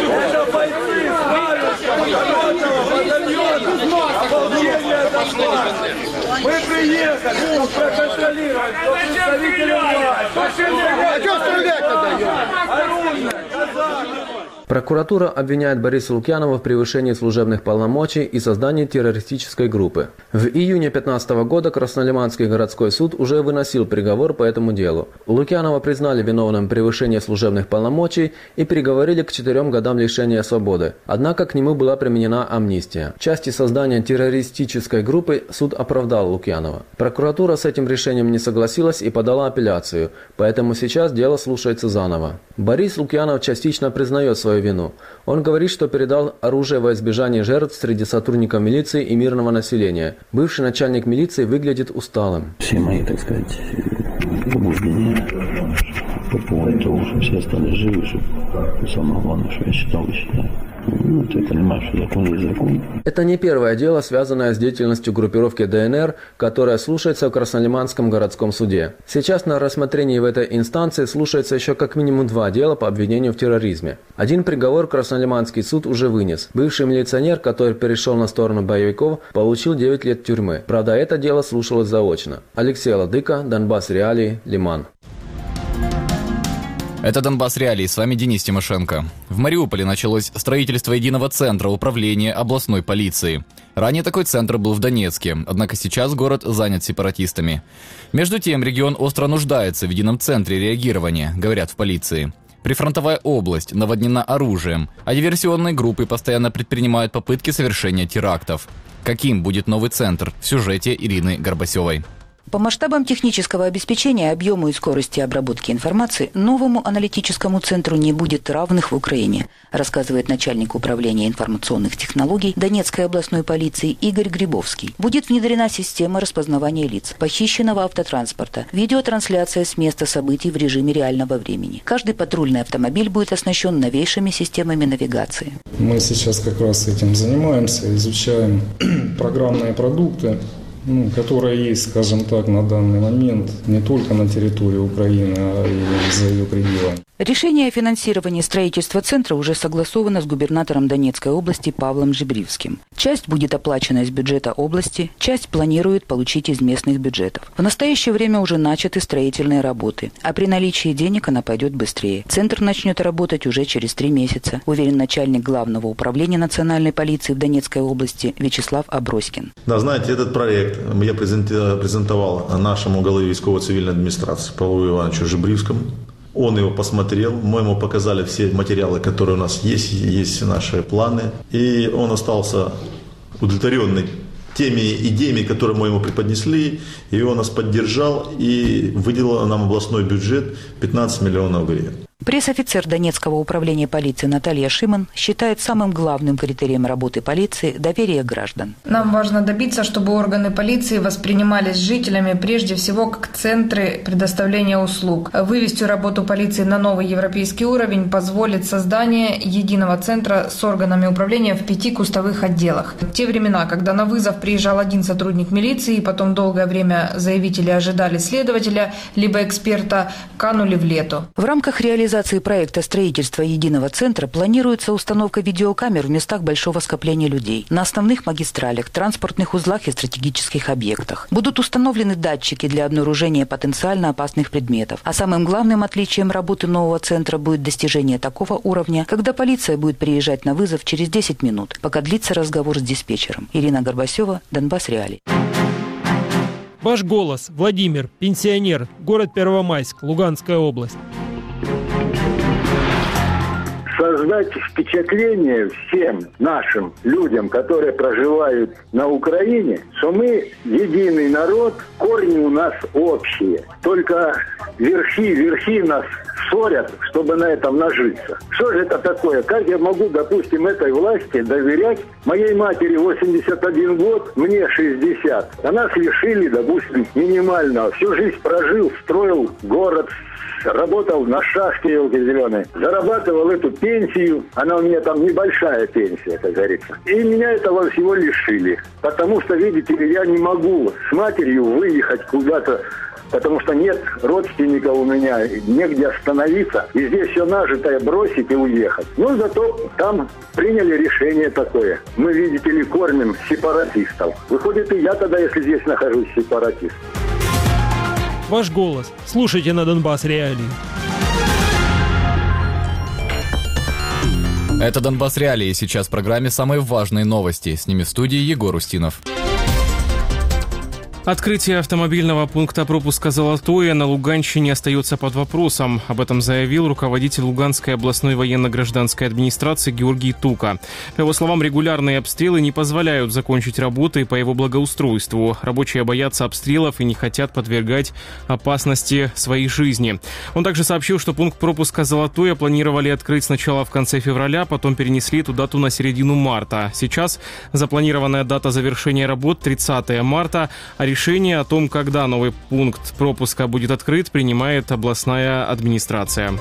Мы приехали, проконтролировать, представители власти. А что стрелять-то даем? Прокуратура обвиняет Бориса Лукьянова в превышении служебных полномочий и создании террористической группы. В июне две тысячи пятнадцатого года Краснолиманский городской суд уже выносил приговор по этому делу. Лукьянова признали виновным в превышении служебных полномочий и приговорили к четырем годам лишения свободы. Однако к нему была применена амнистия. В части создания террористической группы суд оправдал Лукьянова. Прокуратура с этим решением не согласилась и подала апелляцию, поэтому сейчас дело слушается заново. Борис Лукьянов частично признает свою вину. Он говорит, что передал оружие во избежание жертв среди сотрудников милиции и мирного населения. Бывший начальник милиции выглядит усталым. Все мои, так сказать, побуждения по поводу того, что все остались живы, что самое главное, что я считал и считаю. Ну, ты понимаешь, что закон есть закон. Это не первое дело, связанное с деятельностью группировки ДНР, которая слушается в Краснолиманском городском суде. Сейчас на рассмотрении в этой инстанции слушается еще как минимум два дела по обвинению в терроризме. Один приговор Краснолиманский суд уже вынес. Бывший милиционер, который перешел на сторону боевиков, получил девять лет тюрьмы. Правда, это дело слушалось заочно. Алексей Ладыка, Донбасс Реалии, Лиман. Это «Донбасс Реалии», с вами Денис Тимошенко. В Мариуполе началось строительство единого центра управления областной полиции. Ранее такой центр был в Донецке, однако сейчас город занят сепаратистами. Между тем, регион остро нуждается в едином центре реагирования, говорят в полиции. Прифронтовая область наводнена оружием, а диверсионные группы постоянно предпринимают попытки совершения терактов. Каким будет новый центр, в сюжете Ирины Горбасевой. По масштабам технического обеспечения, объему и скорости обработки информации новому аналитическому центру не будет равных в Украине, рассказывает начальник управления информационных технологий Донецкой областной полиции Игорь Грибовский. Будет внедрена система распознавания лиц, похищенного автотранспорта, видеотрансляция с места событий в режиме реального времени. Каждый патрульный автомобиль будет оснащен новейшими системами навигации. Мы сейчас как раз этим занимаемся, изучаем программные продукты, Ну, которая есть, скажем так, на данный момент не только на территории Украины, а и за ее пределами. Решение о финансировании строительства центра уже согласовано с губернатором Донецкой области Павлом Жебривским. Часть будет оплачена из бюджета области, часть планирует получить из местных бюджетов. В настоящее время уже начаты строительные работы, а при наличии денег она пойдет быстрее. Центр начнет работать уже через три месяца, уверен начальник Главного управления национальной полиции в Донецкой области Вячеслав Аброськин. Да, знаете, этот проект я презентовал нашему главе військово-цивільної адміністрації Павлу Ивановичу Жебривскому. Он его посмотрел, мы ему показали все материалы, которые у нас есть, есть наши планы. И он остался удовлетворенный теми идеями, которые мы ему преподнесли. И он нас поддержал и выделил нам областной бюджет пятнадцать миллионов гривен. Пресс-офицер Донецкого управления полиции Наталья Шиман считает самым главным критерием работы полиции доверие граждан. Нам важно добиться, чтобы органы полиции воспринимались жителями прежде всего как центры предоставления услуг. Вывести работу полиции на новый европейский уровень позволит создание единого центра с органами управления в пяти кустовых отделах. В те времена, когда на вызов приезжал один сотрудник милиции, и потом долгое время заявители ожидали следователя, либо эксперта, канули в лету. В рамках реализации проекта строительства единого центра планируется установка видеокамер в местах большого скопления людей, на основных магистралях, транспортных узлах и стратегических объектах. Будут установлены датчики для обнаружения потенциально опасных предметов. А самым главным отличием работы нового центра будет достижение такого уровня, когда полиция будет приезжать на вызов через десять минут, пока длится разговор с диспетчером. Ирина Горбасева, Донбасс Реалии. Ваш голос. Владимир, пенсионер, город Первомайск, Луганская область. Создать впечатление всем нашим людям, которые проживают на Украине, что мы единый народ, корни у нас общие. Только верхи, верхи нас ссорят, чтобы на этом нажиться. Что же это такое? Как я могу, допустим, этой власти доверять? Моей матери восемьдесят один год, мне шестьдесят. А нас лишили, допустим, минимального. Всю жизнь прожил, строил город, работал на шахте елки-зеленой, зарабатывал эту пенсию, она у меня там небольшая пенсия, как говорится. И меня этого всего лишили. Потому что, видите ли, я не могу с матерью выехать куда-то, потому что нет родственников у меня, негде остановиться, и здесь все нажитое бросить и уехать. Но зато там приняли решение такое. Мы, видите ли, кормим сепаратистов. Выходит, и я тогда, если здесь нахожусь, сепаратист. Ваш голос. Слушайте на Донбасс Реалии. Это «Донбасс Реалии». Сейчас в программе самые важные новости. С ними в студии Егор Устинов. Открытие автомобильного пункта пропуска «Золотое» на Луганщине остается под вопросом. Об этом заявил руководитель Луганской областной военно-гражданской администрации Георгий Тука. По его словам, регулярные обстрелы не позволяют закончить работы по его благоустройству. Рабочие боятся обстрелов и не хотят подвергать опасности своей жизни. Он также сообщил, что пункт пропуска «Золотое» планировали открыть сначала в конце февраля, потом перенесли эту дату на середину марта. Сейчас запланированная дата завершения работ тридцатое марта, а решение о том, когда новый пункт пропуска будет открыт, принимает областная администрация.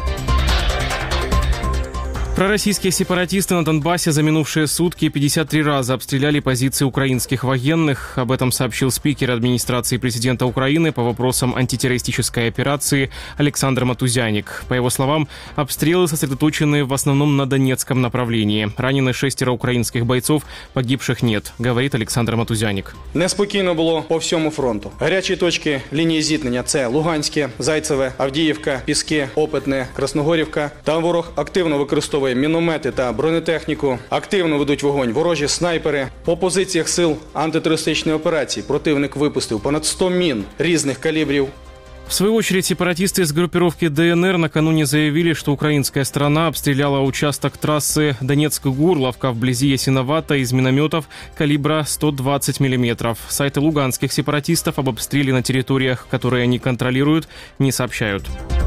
Пророссийские сепаратисты на Донбассе за минувшие сутки пятьдесят три раза обстреляли позиции украинских военных. Об этом сообщил спикер администрации президента Украины по вопросам антитеррористической операции Александр Матузяник. По его словам, обстрелы сосредоточены в основном на Донецком направлении. Ранены шестеро українських бойцов, погибших нет, говорит Александр Матузяник. Неспокійно було по всьому фронту. Гарячі точки лінії зіткнення – це Луганське, Зайцеве, Авдіївка, Піски, Опитне, Красногорівка. Там ворог активно використовує міномети та бронетехніку. Активно ведуть вогонь ворожі снайпери. По позиціях сил антитерористичної операції противник випустив понад сто мін різних калібрів. В свою очередь, сепаратисты из группировки ДНР накануне заявили, что украинская сторона обстреляла участок трассы Донецк-Гурловка вблизи Ясиновата из минометов калибра сто двадцать миллиметров. Сайты луганских сепаратистов об обстреле на территориях, которые они контролируют, не сообщают.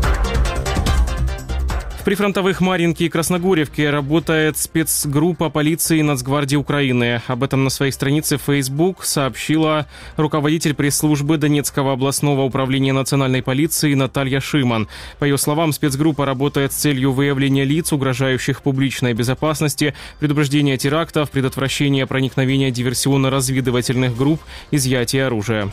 В прифронтовых Марьинке и Красногоревке работает спецгруппа полиции и Нацгвардии Украины. Об этом на своей странице в Facebook сообщила руководитель пресс-службы Донецкого областного управления национальной полиции Наталья Шиман. По ее словам, спецгруппа работает с целью выявления лиц, угрожающих публичной безопасности, предупреждения терактов, предотвращения проникновения диверсионно-разведывательных групп, изъятия оружия.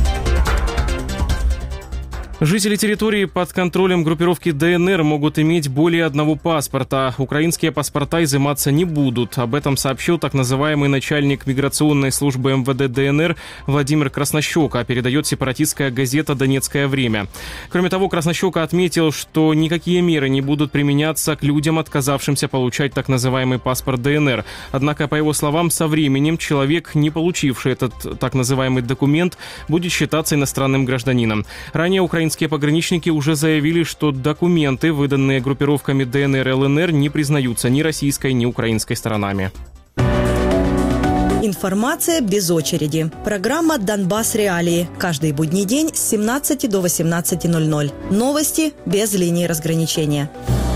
Жители территории под контролем группировки ДНР могут иметь более одного паспорта. Украинские паспорта изыматься не будут. Об этом сообщил так называемый начальник миграционной службы МВД ДНР Владимир Краснощека, передает сепаратистская газета «Донецкое время». Кроме того, Краснощека отметил, что никакие меры не будут применяться к людям, отказавшимся получать так называемый паспорт ДНР. Однако, по его словам, со временем человек, не получивший этот так называемый документ, будет считаться иностранным гражданином. Ранее Украина Украинские пограничники уже заявили, что документы, выданные группировками ДНР и ЛНР, не признаются ни российской, ни украинской сторонами. Информация без очереди. Программа «Донбасс Реалии». Каждый будний день с семнадцати до восемнадцати ноль-ноль. Новости без линии разграничения.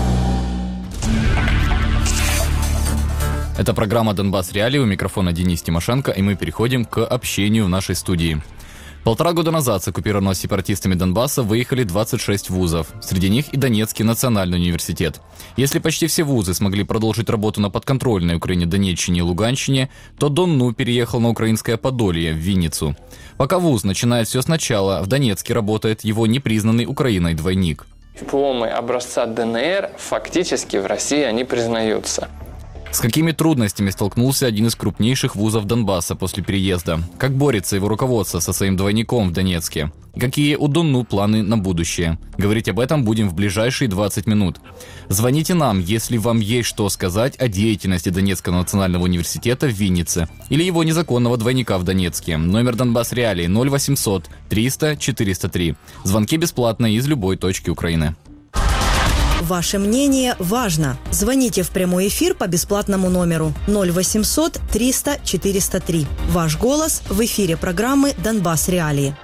Это программа «Донбасс Реалии». У микрофона Денис Тимошенко, и мы переходим к общению в нашей студии. Полтора года назад с оккупированного сепаратистами Донбасса выехали двадцать шесть вузов. Среди них и Донецкий национальный университет. Если почти все вузы смогли продолжить работу на подконтрольной Украине Донеччине и Луганщине, то ДонНУ переехал на украинское Подолье, в Винницу. Пока вуз начинает все сначала, в Донецке работает его непризнанный Украиной двойник. Дипломы образца ДНР фактически в России они признаются. С какими трудностями столкнулся один из крупнейших вузов Донбасса после переезда? Как борется его руководство со своим двойником в Донецке? Какие у ДонНУ планы на будущее? Говорить об этом будем в ближайшие двадцать минут. Звоните нам, если вам есть что сказать о деятельности Донецкого национального университета в Виннице или его незаконного двойника в Донецке. Номер Донбасс Реалии ноль восемьсот триста четыреста три. Звонки бесплатные из любой точки Украины. Ваше мнение важно. Звоните в прямой эфир по бесплатному номеру ноль восемьсот триста четыреста три. Ваш голос в эфире программы «Донбасс Реалии».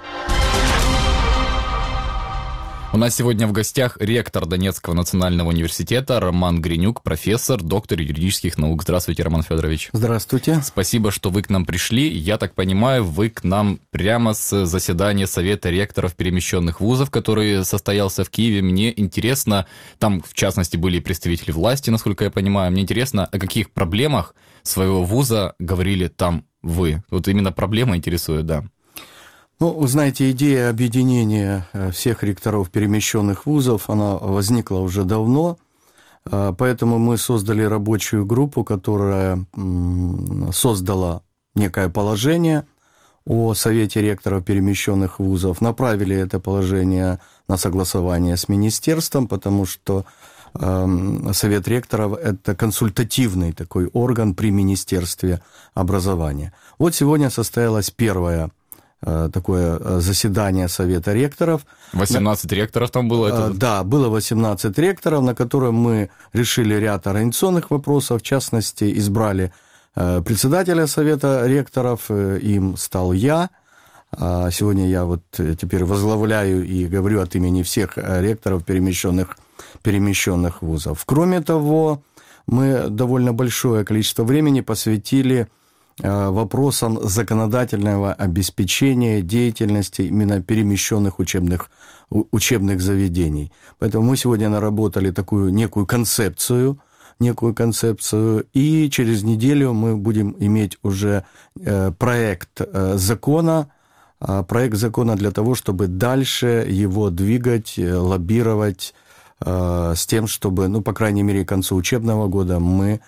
У нас сегодня в гостях ректор Донецкого национального университета Роман Гринюк, профессор, доктор юридических наук. Здравствуйте, Роман Федорович. Здравствуйте. Спасибо, что вы к нам пришли. Я так понимаю, вы к нам прямо с заседания Совета ректоров перемещенных вузов, который состоялся в Киеве. Мне интересно, там в частности были представители власти, насколько я понимаю, мне интересно, о каких проблемах своего вуза говорили там вы. Вот именно проблема интересует, да. Ну, вы знаете, идея объединения всех ректоров перемещенных вузов, она возникла уже давно, поэтому мы создали рабочую группу, которая создала некое положение о Совете ректоров перемещенных вузов, направили это положение на согласование с министерством, потому что Совет ректоров – это консультативный такой орган при Министерстве образования. Вот сегодня состоялось первое такое заседание Совета ректоров. восемнадцать ректоров там было? Это... Да, было восемнадцать ректоров, на котором мы решили ряд организационных вопросов. В частности, избрали председателя Совета ректоров, им стал я. Сегодня я вот теперь возглавляю и говорю от имени всех ректоров перемещенных, перемещенных вузов. Кроме того, мы довольно большое количество времени посвятили вопросам законодательного обеспечения деятельности именно перемещенных учебных, учебных заведений. Поэтому мы сегодня наработали такую некую концепцию, некую концепцию, и через неделю мы будем иметь уже проект закона, проект закона для того, чтобы дальше его двигать, лоббировать с тем, чтобы, ну, по крайней мере, к концу учебного года мы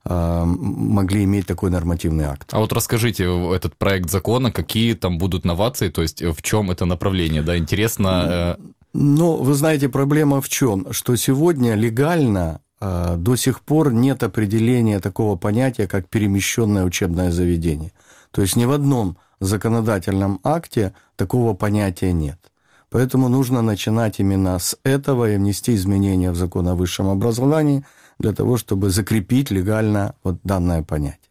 могли иметь такой нормативный акт. А вот расскажите, этот проект закона, какие там будут новации, то есть в чем это направление, да, интересно? Ну, вы знаете, проблема в чем? Что сегодня легально до сих пор нет определения такого понятия, как перемещенное учебное заведение. То есть ни в одном законодательном акте такого понятия нет. Поэтому нужно начинать именно с этого и внести изменения в закон о высшем образовании для того, чтобы закрепить легально вот данное понятие.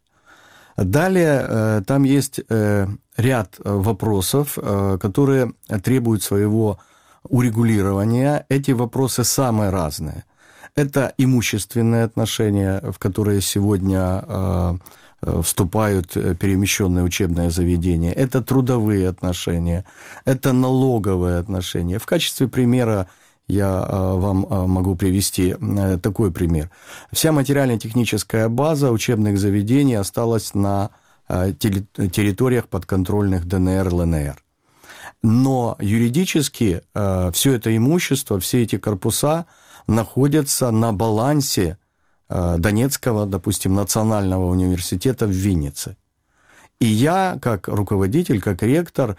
Далее там есть ряд вопросов, которые требуют своего урегулирования. Эти вопросы самые разные. Это имущественные отношения, в которые сегодня вступают перемещенные учебные заведения. Это трудовые отношения, это налоговые отношения. В качестве примера я вам могу привести такой пример. Вся материально-техническая база учебных заведений осталась на территориях подконтрольных ДНР, ЛНР. Но юридически все это имущество, все эти корпуса находятся на балансе Донецкого, допустим, национального университета в Виннице. И я, как руководитель, как ректор,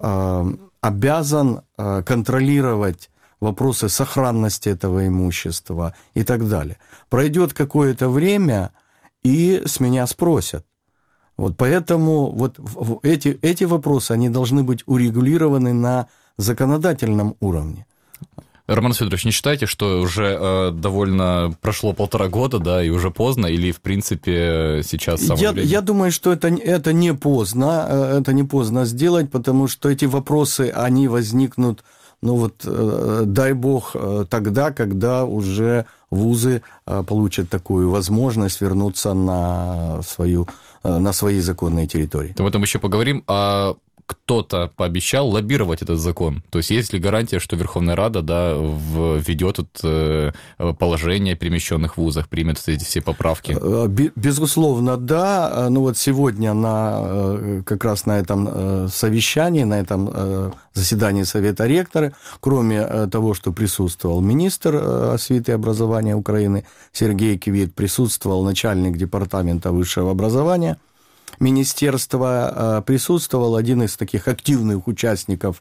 обязан контролировать вопросы сохранности этого имущества и так далее. Пройдет какое-то время, и с меня спросят. Вот поэтому вот эти, эти вопросы, они должны быть урегулированы на законодательном уровне. Роман Федорович, не считаете, что уже э, довольно прошло полтора года, да, и уже поздно, или, в принципе, сейчас самое я, время? Я думаю, что это, это не поздно, это не поздно сделать, потому что эти вопросы, они возникнут, ну вот, э, дай бог, тогда, когда уже вузы э, получат такую возможность вернуться на, свою, э, на свои законные территории. Об этом еще поговорим. А кто-то пообещал лоббировать этот закон. То есть есть ли гарантия, что Верховная Рада, да, введет это положение о перемещенных вузах, примет эти все поправки? Безусловно, да. Ну вот сегодня на, как раз на этом совещании, на этом заседании Совета ректоров, кроме того, что присутствовал министр освиты и образования Украины Сергей Квит, присутствовал начальник департамента высшего образования министерства, присутствовал один из таких активных участников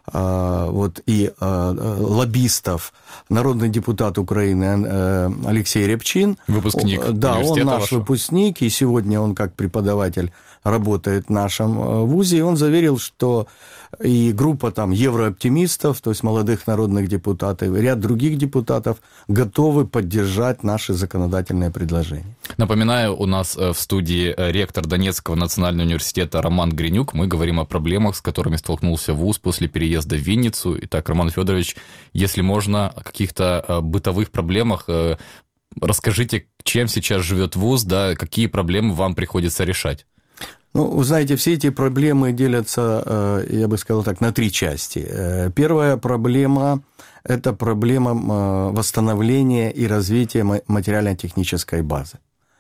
вот, и лоббистов, народный депутат Украины Алексей Рябчин. Выпускник Да, он наш вашего. выпускник, и сегодня он как преподаватель работает в нашем вузе, и он заверил, что и группа там еврооптимистов, то есть молодых народных депутатов, и ряд других депутатов готовы поддержать наши законодательные предложения. Напоминаю, у нас в студии ректор Донецкого национального университета Роман Гринюк. Мы говорим о проблемах, с которыми столкнулся вуз после переезда в Винницу. Итак, Роман Федорович, если можно, о каких-то бытовых проблемах расскажите, чем сейчас живет вуз, да, какие проблемы вам приходится решать? Ну, вы знаете, все эти проблемы делятся, я бы сказал так, на три части. Первая проблема – это проблема восстановления и развития материально-технической базы.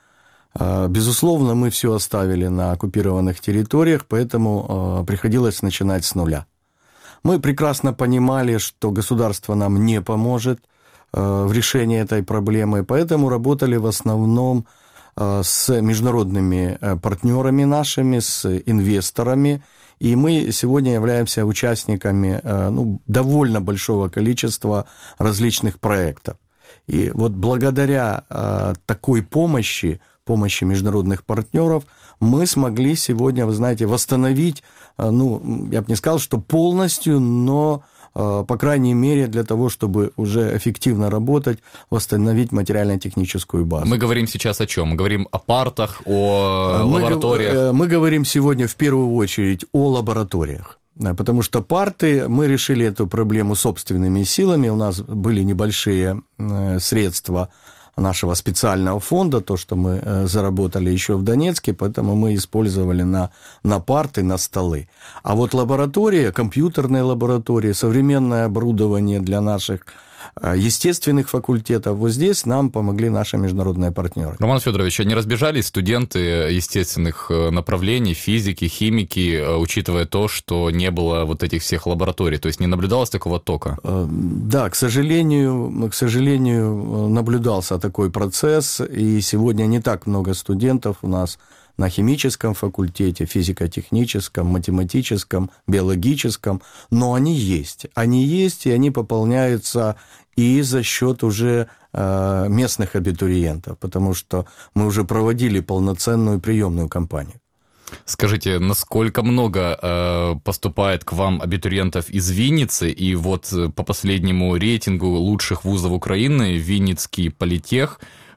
Безусловно, мы все оставили на оккупированных территориях, поэтому приходилось начинать с нуля. Мы прекрасно понимали, что государство нам не поможет в решении этой проблемы, поэтому работали в основном с международными партнерами нашими, с инвесторами, и мы сегодня являемся участниками ну, довольно большого количества различных проектов. И вот благодаря э, такой помощи, помощи международных партнеров, мы смогли сегодня, вы знаете, восстановить, э, ну, я бы не сказал, что полностью, но, э, по крайней мере, для того, чтобы уже эффективно работать, восстановить материально-техническую базу. Мы говорим сейчас о чем? Мы говорим о партах, о мы, лабораториях? Э, мы говорим сегодня в первую очередь о лабораториях. Потому что парты, мы решили эту проблему собственными силами. У нас были небольшие средства нашего специального фонда, то, что мы заработали еще в Донецке, поэтому мы использовали на, на парты, на столы. А вот лаборатории, компьютерные лаборатории, современное оборудование для наших естественных факультетов, вот здесь нам помогли наши международные партнеры. Роман Федорович, а не разбежались студенты естественных направлений, физики, химики, учитывая то, что не было вот этих всех лабораторий? То есть не наблюдалось такого тока? Да, к сожалению, к сожалению, наблюдался такой процесс, и сегодня не так много студентов у нас на химическом факультете, физико-техническом, математическом, биологическом, но они есть. Они есть, и они пополняются и за счет уже э, местных абитуриентов, потому что мы уже проводили полноценную приемную кампанию. Скажите, насколько много э, поступает к вам абитуриентов из Винницы? И вот по последнему рейтингу лучших вузов Украины Винницкий политех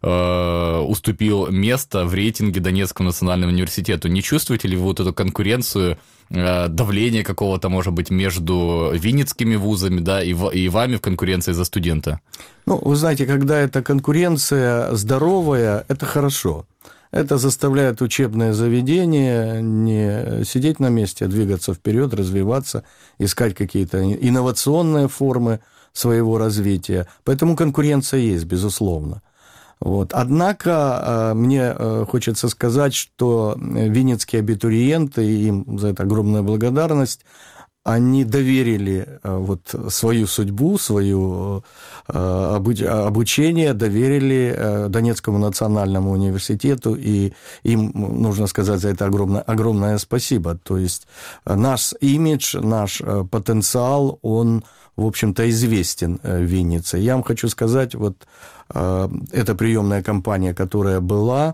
уступил место в рейтинге Донецкому национальному университету. Не чувствуете ли вы вот эту конкуренцию, давление какого-то, может быть, между винницкими вузами, да, и, в, и вами в конкуренции за студента? Ну, вы знаете, когда эта конкуренция здоровая, это хорошо. Это заставляет учебное заведение не сидеть на месте, а двигаться вперед, развиваться, искать какие-то инновационные формы своего развития. Поэтому конкуренция есть, безусловно. Вот. Однако мне хочется сказать, что винницкие абитуриенты, им за это огромная благодарность, они доверили вот свою судьбу, свое обучение, доверили Донецкому национальному университету, и им нужно сказать за это огромное, огромное спасибо. То есть наш имидж, наш потенциал, он, в общем-то, известен в Виннице. Я вам хочу сказать, вот эта приемная кампания, которая была,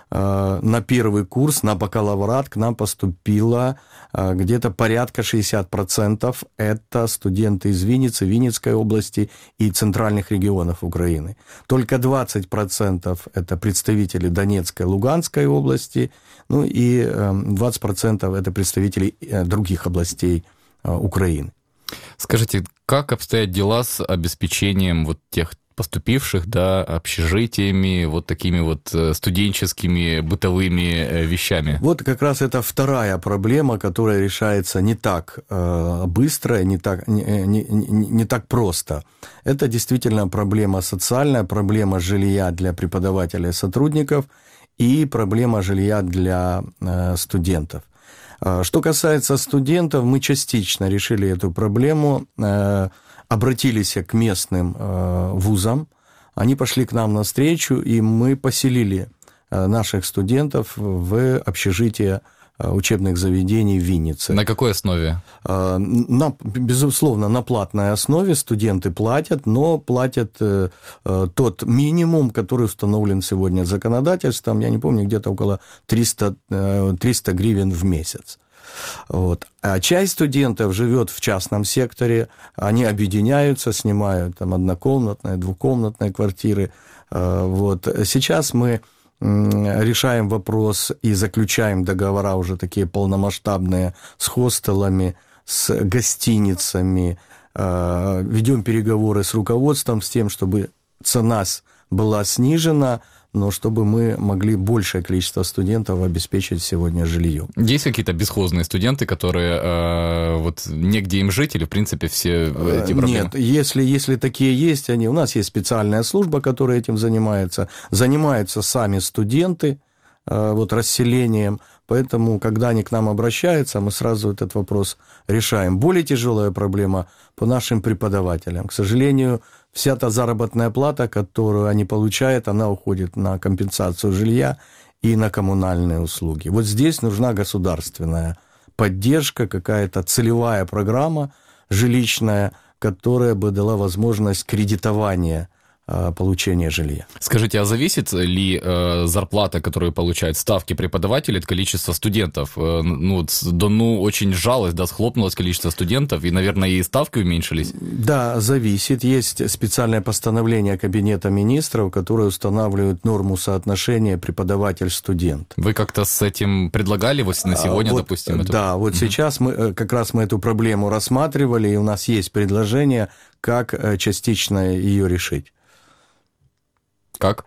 на первый курс, на бакалаврат к нам поступило где-то порядка шестьдесят процентов. Это студенты из Винницы, Винницкой области и центральных регионов Украины. Только двадцать процентов это представители Донецкой, Луганской области, ну и двадцать процентов это представители других областей Украины. Скажите, как обстоят дела с обеспечением вот тех поступивших, да, общежитиями, вот такими вот студенческими бытовыми вещами? Вот как раз это вторая проблема, которая решается не так э, быстро, не так, не, не, не так просто. Это действительно проблема социальная, проблема жилья для преподавателей и сотрудников и проблема жилья для э, студентов. Что касается студентов, мы частично решили эту проблему, э, обратились к местным э, вузам, они пошли к нам навстречу, и мы поселили э, наших студентов в общежитие э, учебных заведений в Виннице. На какой основе? Э, на, безусловно, на платной основе студенты платят, но платят э, э, тот минимум, который установлен сегодня законодательством, я не помню, где-то около триста, э, триста гривен в месяц. Вот. А часть студентов живет в частном секторе, они объединяются, снимают там однокомнатные, двухкомнатные квартиры. Вот. Сейчас мы решаем вопрос и заключаем договора уже такие полномасштабные с хостелами, с гостиницами, ведем переговоры с руководством с тем, чтобы цена была снижена, но чтобы мы могли большее количество студентов обеспечить сегодня жильем. Есть какие-то бесхозные студенты, которые э, вот негде им жить, или в принципе все эти проблемы? Нет, если, если такие есть, они, у нас есть специальная служба, которая этим занимается, занимаются сами студенты, э, вот расселением, поэтому, когда они к нам обращаются, мы сразу этот вопрос решаем. Более тяжелая проблема по нашим преподавателям. К сожалению, вся та заработная плата, которую они получают, она уходит на компенсацию жилья и на коммунальные услуги. Вот здесь нужна государственная поддержка, какая-то целевая программа жилищная, которая бы дала возможность кредитования получения жилья. Скажите, а зависит ли э, зарплата, которую получают ставки преподавателей, от количества студентов? Э, ну, Дону очень сжалось, да, схлопнулось количество студентов, и, наверное, и ставки уменьшились? Да, зависит. Есть специальное постановление Кабинета министров, которое устанавливает норму соотношения преподаватель-студент. Вы как-то с этим предлагали вот на сегодня, вот, допустим? Это... Да, вот mm-hmm. сейчас мы как раз мы эту проблему рассматривали, и у нас есть предложение, как частично ее решить. Как?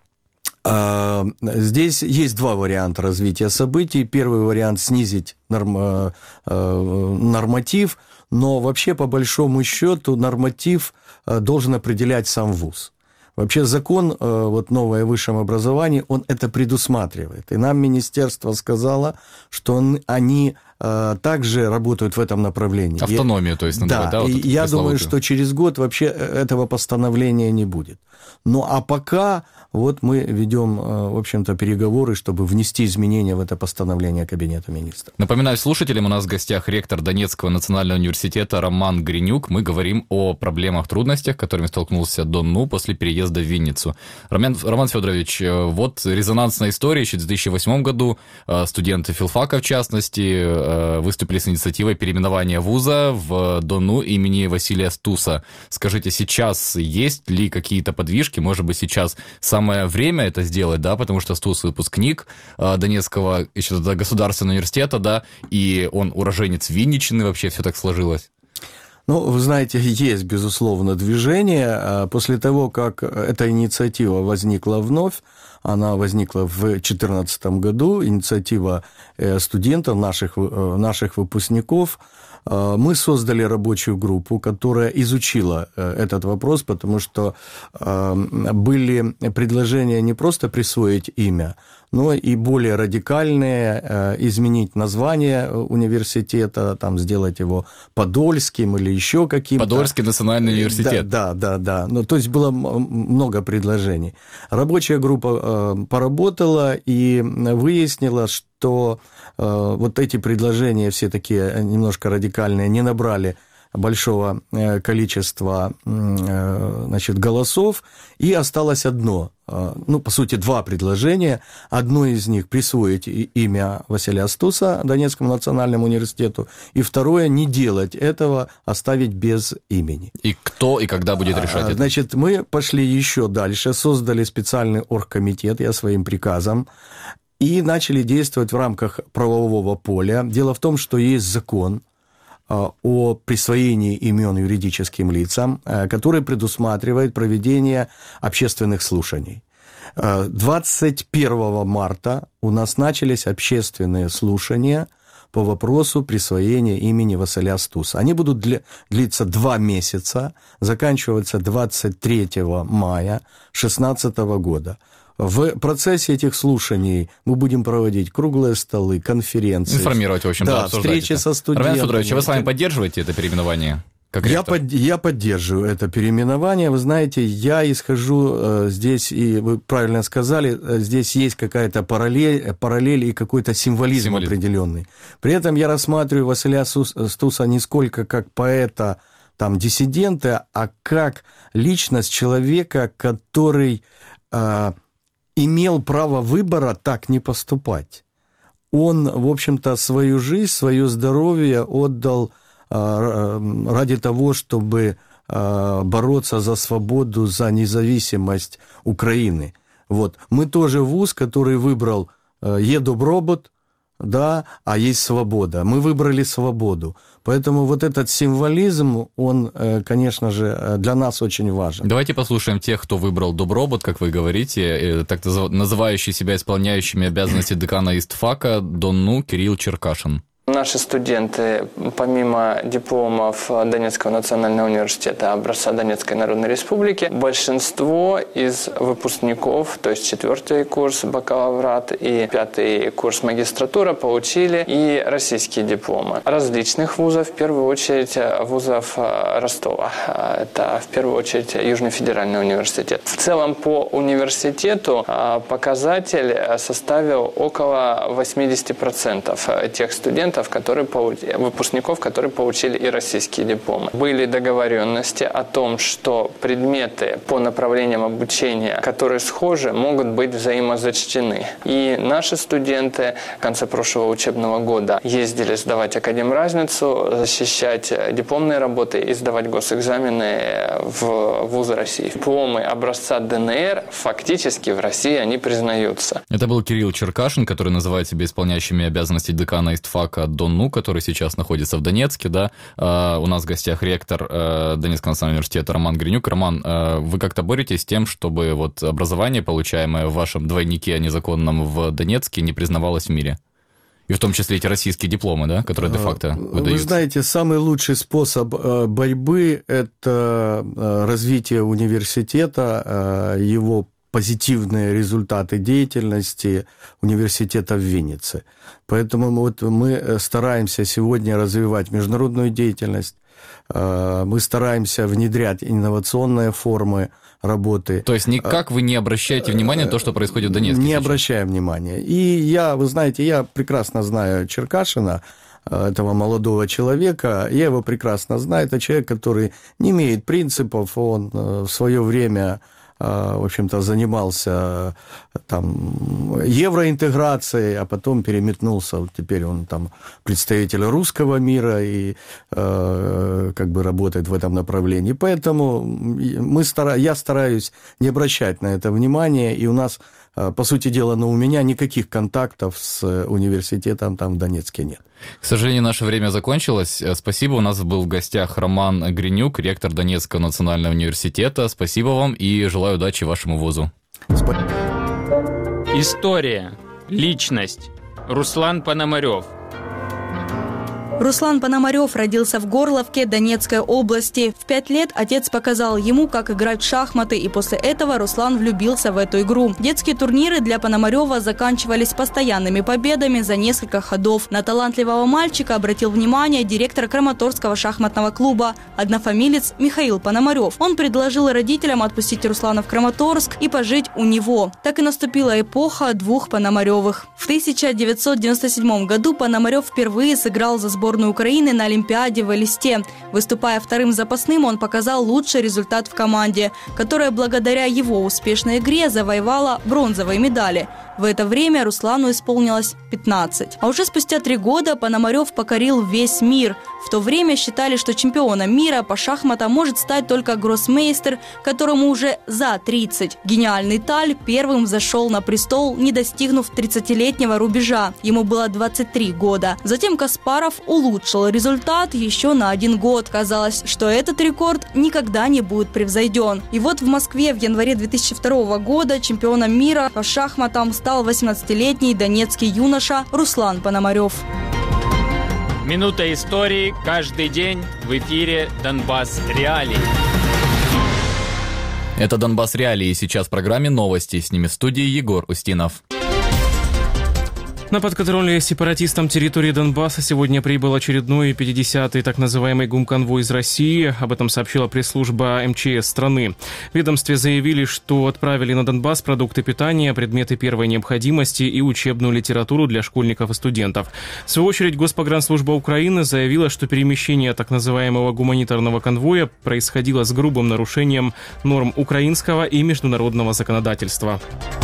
Здесь есть два варианта развития событий. Первый вариант – снизить норм, норматив, но вообще, по большому счету, норматив должен определять сам вуз. Вообще закон, вот новое о высшем образовании, он это предусматривает. И нам министерство сказало, что он, они также работают в этом направлении. Автономию, я, то есть, надо, да, да? Вот и я думаю, что через год вообще этого постановления не будет. Ну, а пока вот мы ведем, в общем-то, переговоры, чтобы внести изменения в это постановление Кабинета министров. Напоминаю слушателям, у нас в гостях ректор Донецкого национального университета Роман Гринюк. Мы говорим о проблемах, трудностях, с которыми столкнулся Донну после переезда в Винницу. Роман, Роман Федорович, вот резонансная история. Еще в две тысячи восьмом году студенты филфака, в частности, выступили с инициативой переименования вуза в Донну имени Василия Стуса. Скажите, сейчас есть ли какие-то подвижки? Может быть, сейчас самое время это сделать, да, потому что Стус выпускник Донецкого еще тогда государственного университета, да, и он уроженец Винниччины, вообще все так сложилось. Ну, вы знаете, есть, безусловно, движение. После того, как эта инициатива возникла вновь, она возникла в две тысячи четырнадцатом году, инициатива студентов, наших, наших выпускников, мы создали рабочую группу, которая изучила этот вопрос, потому что были предложения не просто присвоить имя, но и более радикальные, изменить название университета, там, сделать его Подольским или еще каким-то. Подольский национальный университет. Да, да, да. да. Ну, то есть было много предложений. Рабочая группа поработала и выяснила, что вот эти предложения, все такие немножко радикальные, не набрали большого количества, значит, голосов, и осталось одно, ну, по сути, два предложения. Одно из них – присвоить имя Василия Стуса Донецкому национальному университету, и второе – не делать этого, оставить без имени. И кто и когда будет решать это? Значит, мы пошли еще дальше, создали специальный оргкомитет, я своим приказом, и начали действовать в рамках правового поля. Дело в том, что есть закон о присвоении имен юридическим лицам, который предусматривает проведение общественных слушаний. двадцать первого марта у нас начались общественные слушания по вопросу присвоения имени Василия Стуса. Они будут для, длиться два месяца, заканчиваться двадцать третьего мая две тысячи шестнадцатого года. В процессе этих слушаний мы будем проводить круглые столы, конференции. Информировать, в общем, да, да встречи со студентами. Роман Федорович, вы с вами поддерживаете это переименование? Как я, под, я поддерживаю это переименование. Вы знаете, я исхожу э, здесь, и вы правильно сказали, э, здесь есть какая-то параллель, параллель и какой-то символизм, символизм определенный. При этом я рассматриваю Василия Стуса не сколько как поэта, там, диссидента, а как личность человека, который э, имел право выбора так не поступать. Он, в общем-то, свою жизнь, свое здоровье отдал ради того, чтобы бороться за свободу, за независимость Украины. Вот. Мы тоже вуз, который выбрал «Е добробут», да, а есть свобода. Мы выбрали свободу. Поэтому вот этот символизм, он, конечно же, для нас очень важен. Давайте послушаем тех, кто выбрал добробут, как вы говорите, так называющий себя исполняющими обязанности декана ИСТФАКа Донну Кирилл Черкашин. Наши студенты, помимо дипломов Донецкого национального университета образца Донецкой Народной Республики, большинство из выпускников, то есть четвертый курс бакалаврат и пятый курс магистратура, получили и российские дипломы различных вузов, в первую очередь вузов Ростова. Это в первую очередь Южный федеральный университет. В целом по университету показатель составил около восемьдесят процентов тех студентов, студентов, которые получили, выпускников, которые получили и российские дипломы. Были договоренности о том, что предметы по направлениям обучения, которые схожи, могут быть взаимозачтены. И наши студенты в конце прошлого учебного года ездили сдавать академразницу, защищать дипломные работы и сдавать госэкзамены в вузы России. Дипломы образца ДНР фактически в России они признаются. Это был Кирилл Черкашин, который называет себя исполняющими обязанности декана ИСТФАКа ДОНУ, который сейчас находится в Донецке. Да? Uh, у нас в гостях ректор uh, Донецкого национального университета Роман Гринюк. Роман, uh, вы как-то боретесь с тем, чтобы вот образование, получаемое в вашем двойнике незаконном в Донецке, не признавалось в мире? И в том числе эти российские дипломы, да, которые де-факто выдаются. Вы знаете, самый лучший способ борьбы – это развитие университета, его позитивные результаты деятельности университета в Виннице. Поэтому вот мы стараемся сегодня развивать международную деятельность, мы стараемся внедрять инновационные формы работы. То есть никак вы не обращаете внимания на то, что происходит в Донецке? Не сейчас? обращаем внимания. И я, вы знаете, я прекрасно знаю Черкашина, этого молодого человека, я его прекрасно знаю, это человек, который не имеет принципов, он в свое время, в общем-то, занимался там евроинтеграцией, а потом переметнулся, вот теперь он там представитель русского мира и э, как бы работает в этом направлении. Поэтому мы стара... я стараюсь не обращать на это внимания, и у нас, по сути дела, ну, у меня никаких контактов с университетом там в Донецке нет. К сожалению, наше время закончилось. Спасибо. У нас был в гостях Роман Гринюк, ректор Донецкого национального университета. Спасибо вам и желаю удачи вашему вузу. История. Личность. Руслан Пономарев. Руслан Пономарев родился в Горловке Донецкой области. В пять лет отец показал ему, как играть в шахматы, и после этого Руслан влюбился в эту игру. Детские турниры для Пономарева заканчивались постоянными победами за несколько ходов. На талантливого мальчика обратил внимание директор Краматорского шахматного клуба, однофамилец Михаил Пономарев. Он предложил родителям отпустить Руслана в Краматорск и пожить у него. Так и наступила эпоха двух Пономаревых. В тысяча девятьсот девяносто седьмом году Пономарев впервые сыграл за сборную Украины на Олимпиаде в Элисте. Выступая вторым запасным, он показал лучший результат в команде, которая благодаря его успешной игре завоевала бронзовые медали. В это время Руслану исполнилось пятнадцать. А уже спустя три года Пономарев покорил весь мир. В то время считали, что чемпионом мира по шахматам может стать только гроссмейстер, которому уже за тридцать. Гениальный Таль первым взошел на престол, не достигнув тридцатилетнего рубежа. Ему было двадцать три года. Затем Каспаров улучшил результат еще на один год. Казалось, что этот рекорд никогда не будет превзойден. И вот в Москве в январе две тысячи второго года чемпионом мира по шахматам стал восемнадцатилетний донецкий юноша Руслан Пономарев. Минута истории каждый день в эфире «Донбасс Реалии». Это «Донбасс Реалии». Сейчас в программе новости. С ними в студии Егор Устинов. На подконтрольные сепаратистам территории Донбасса сегодня прибыл очередной пятидесятый так называемый гумконвой из России. Об этом сообщила пресс-служба эм че эс страны. В ведомстве заявили, что отправили на Донбасс продукты питания, предметы первой необходимости и учебную литературу для школьников и студентов. В свою очередь, Госпогранслужба Украины заявила, что перемещение так называемого гуманитарного конвоя происходило с грубым нарушением норм украинского и международного законодательства.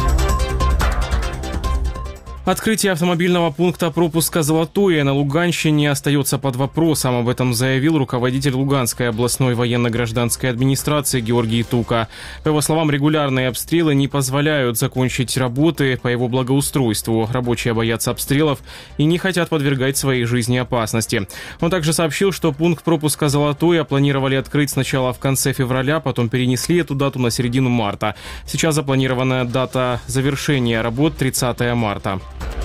Открытие автомобильного пункта пропуска «Золотое» на Луганщине остается под вопросом. Об этом заявил руководитель Луганской областной военно-гражданской администрации Георгий Тука. По его словам, регулярные обстрелы не позволяют закончить работы по его благоустройству. Рабочие боятся обстрелов и не хотят подвергать своей жизни опасности. Он также сообщил, что пункт пропуска «Золотое» планировали открыть сначала в конце февраля, потом перенесли эту дату на середину марта. Сейчас запланированная дата завершения работ тридцатое марта.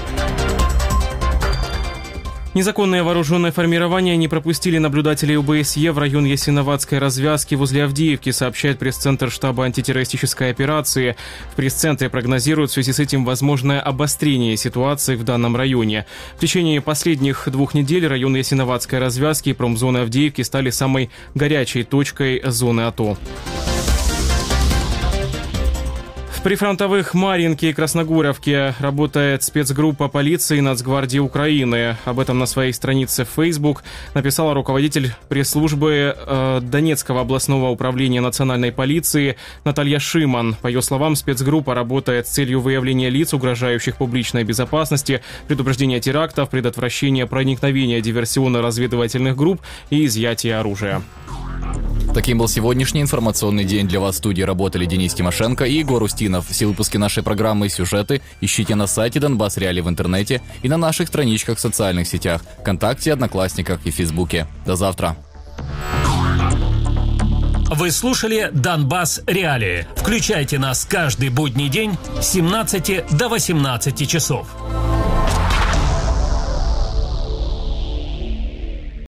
Незаконные вооруженные формирования не пропустили наблюдателей о бэ эс е в район Ясиноватской развязки возле Авдеевки, сообщает пресс-центр штаба антитеррористической операции. В пресс-центре прогнозируют в связи с этим возможное обострение ситуации в данном районе. В течение последних двух недель район Ясиноватской развязки и промзоны Авдеевки стали самой горячей точкой зоны АТО. В прифронтовых Марьинке и Красногоровке работает спецгруппа полиции и Нацгвардии Украины. Об этом на своей странице в Facebook написала руководитель пресс-службы э, Донецкого областного управления национальной полиции Наталья Шиман. По ее словам, спецгруппа работает с целью выявления лиц, угрожающих публичной безопасности, предупреждения терактов, предотвращения проникновения диверсионно-разведывательных групп и изъятия оружия. Таким был сегодняшний информационный день. Для вас в студии работали Денис Тимошенко и Егор Устинов. Все выпуски нашей программы и сюжеты ищите на сайте Донбасс Реалии в интернете и на наших страничках в социальных сетях ВКонтакте, Одноклассниках и Фейсбуке. До завтра. Вы слушали Донбасс Реалии. Включайте нас каждый будний день с семнадцати до восемнадцати часов.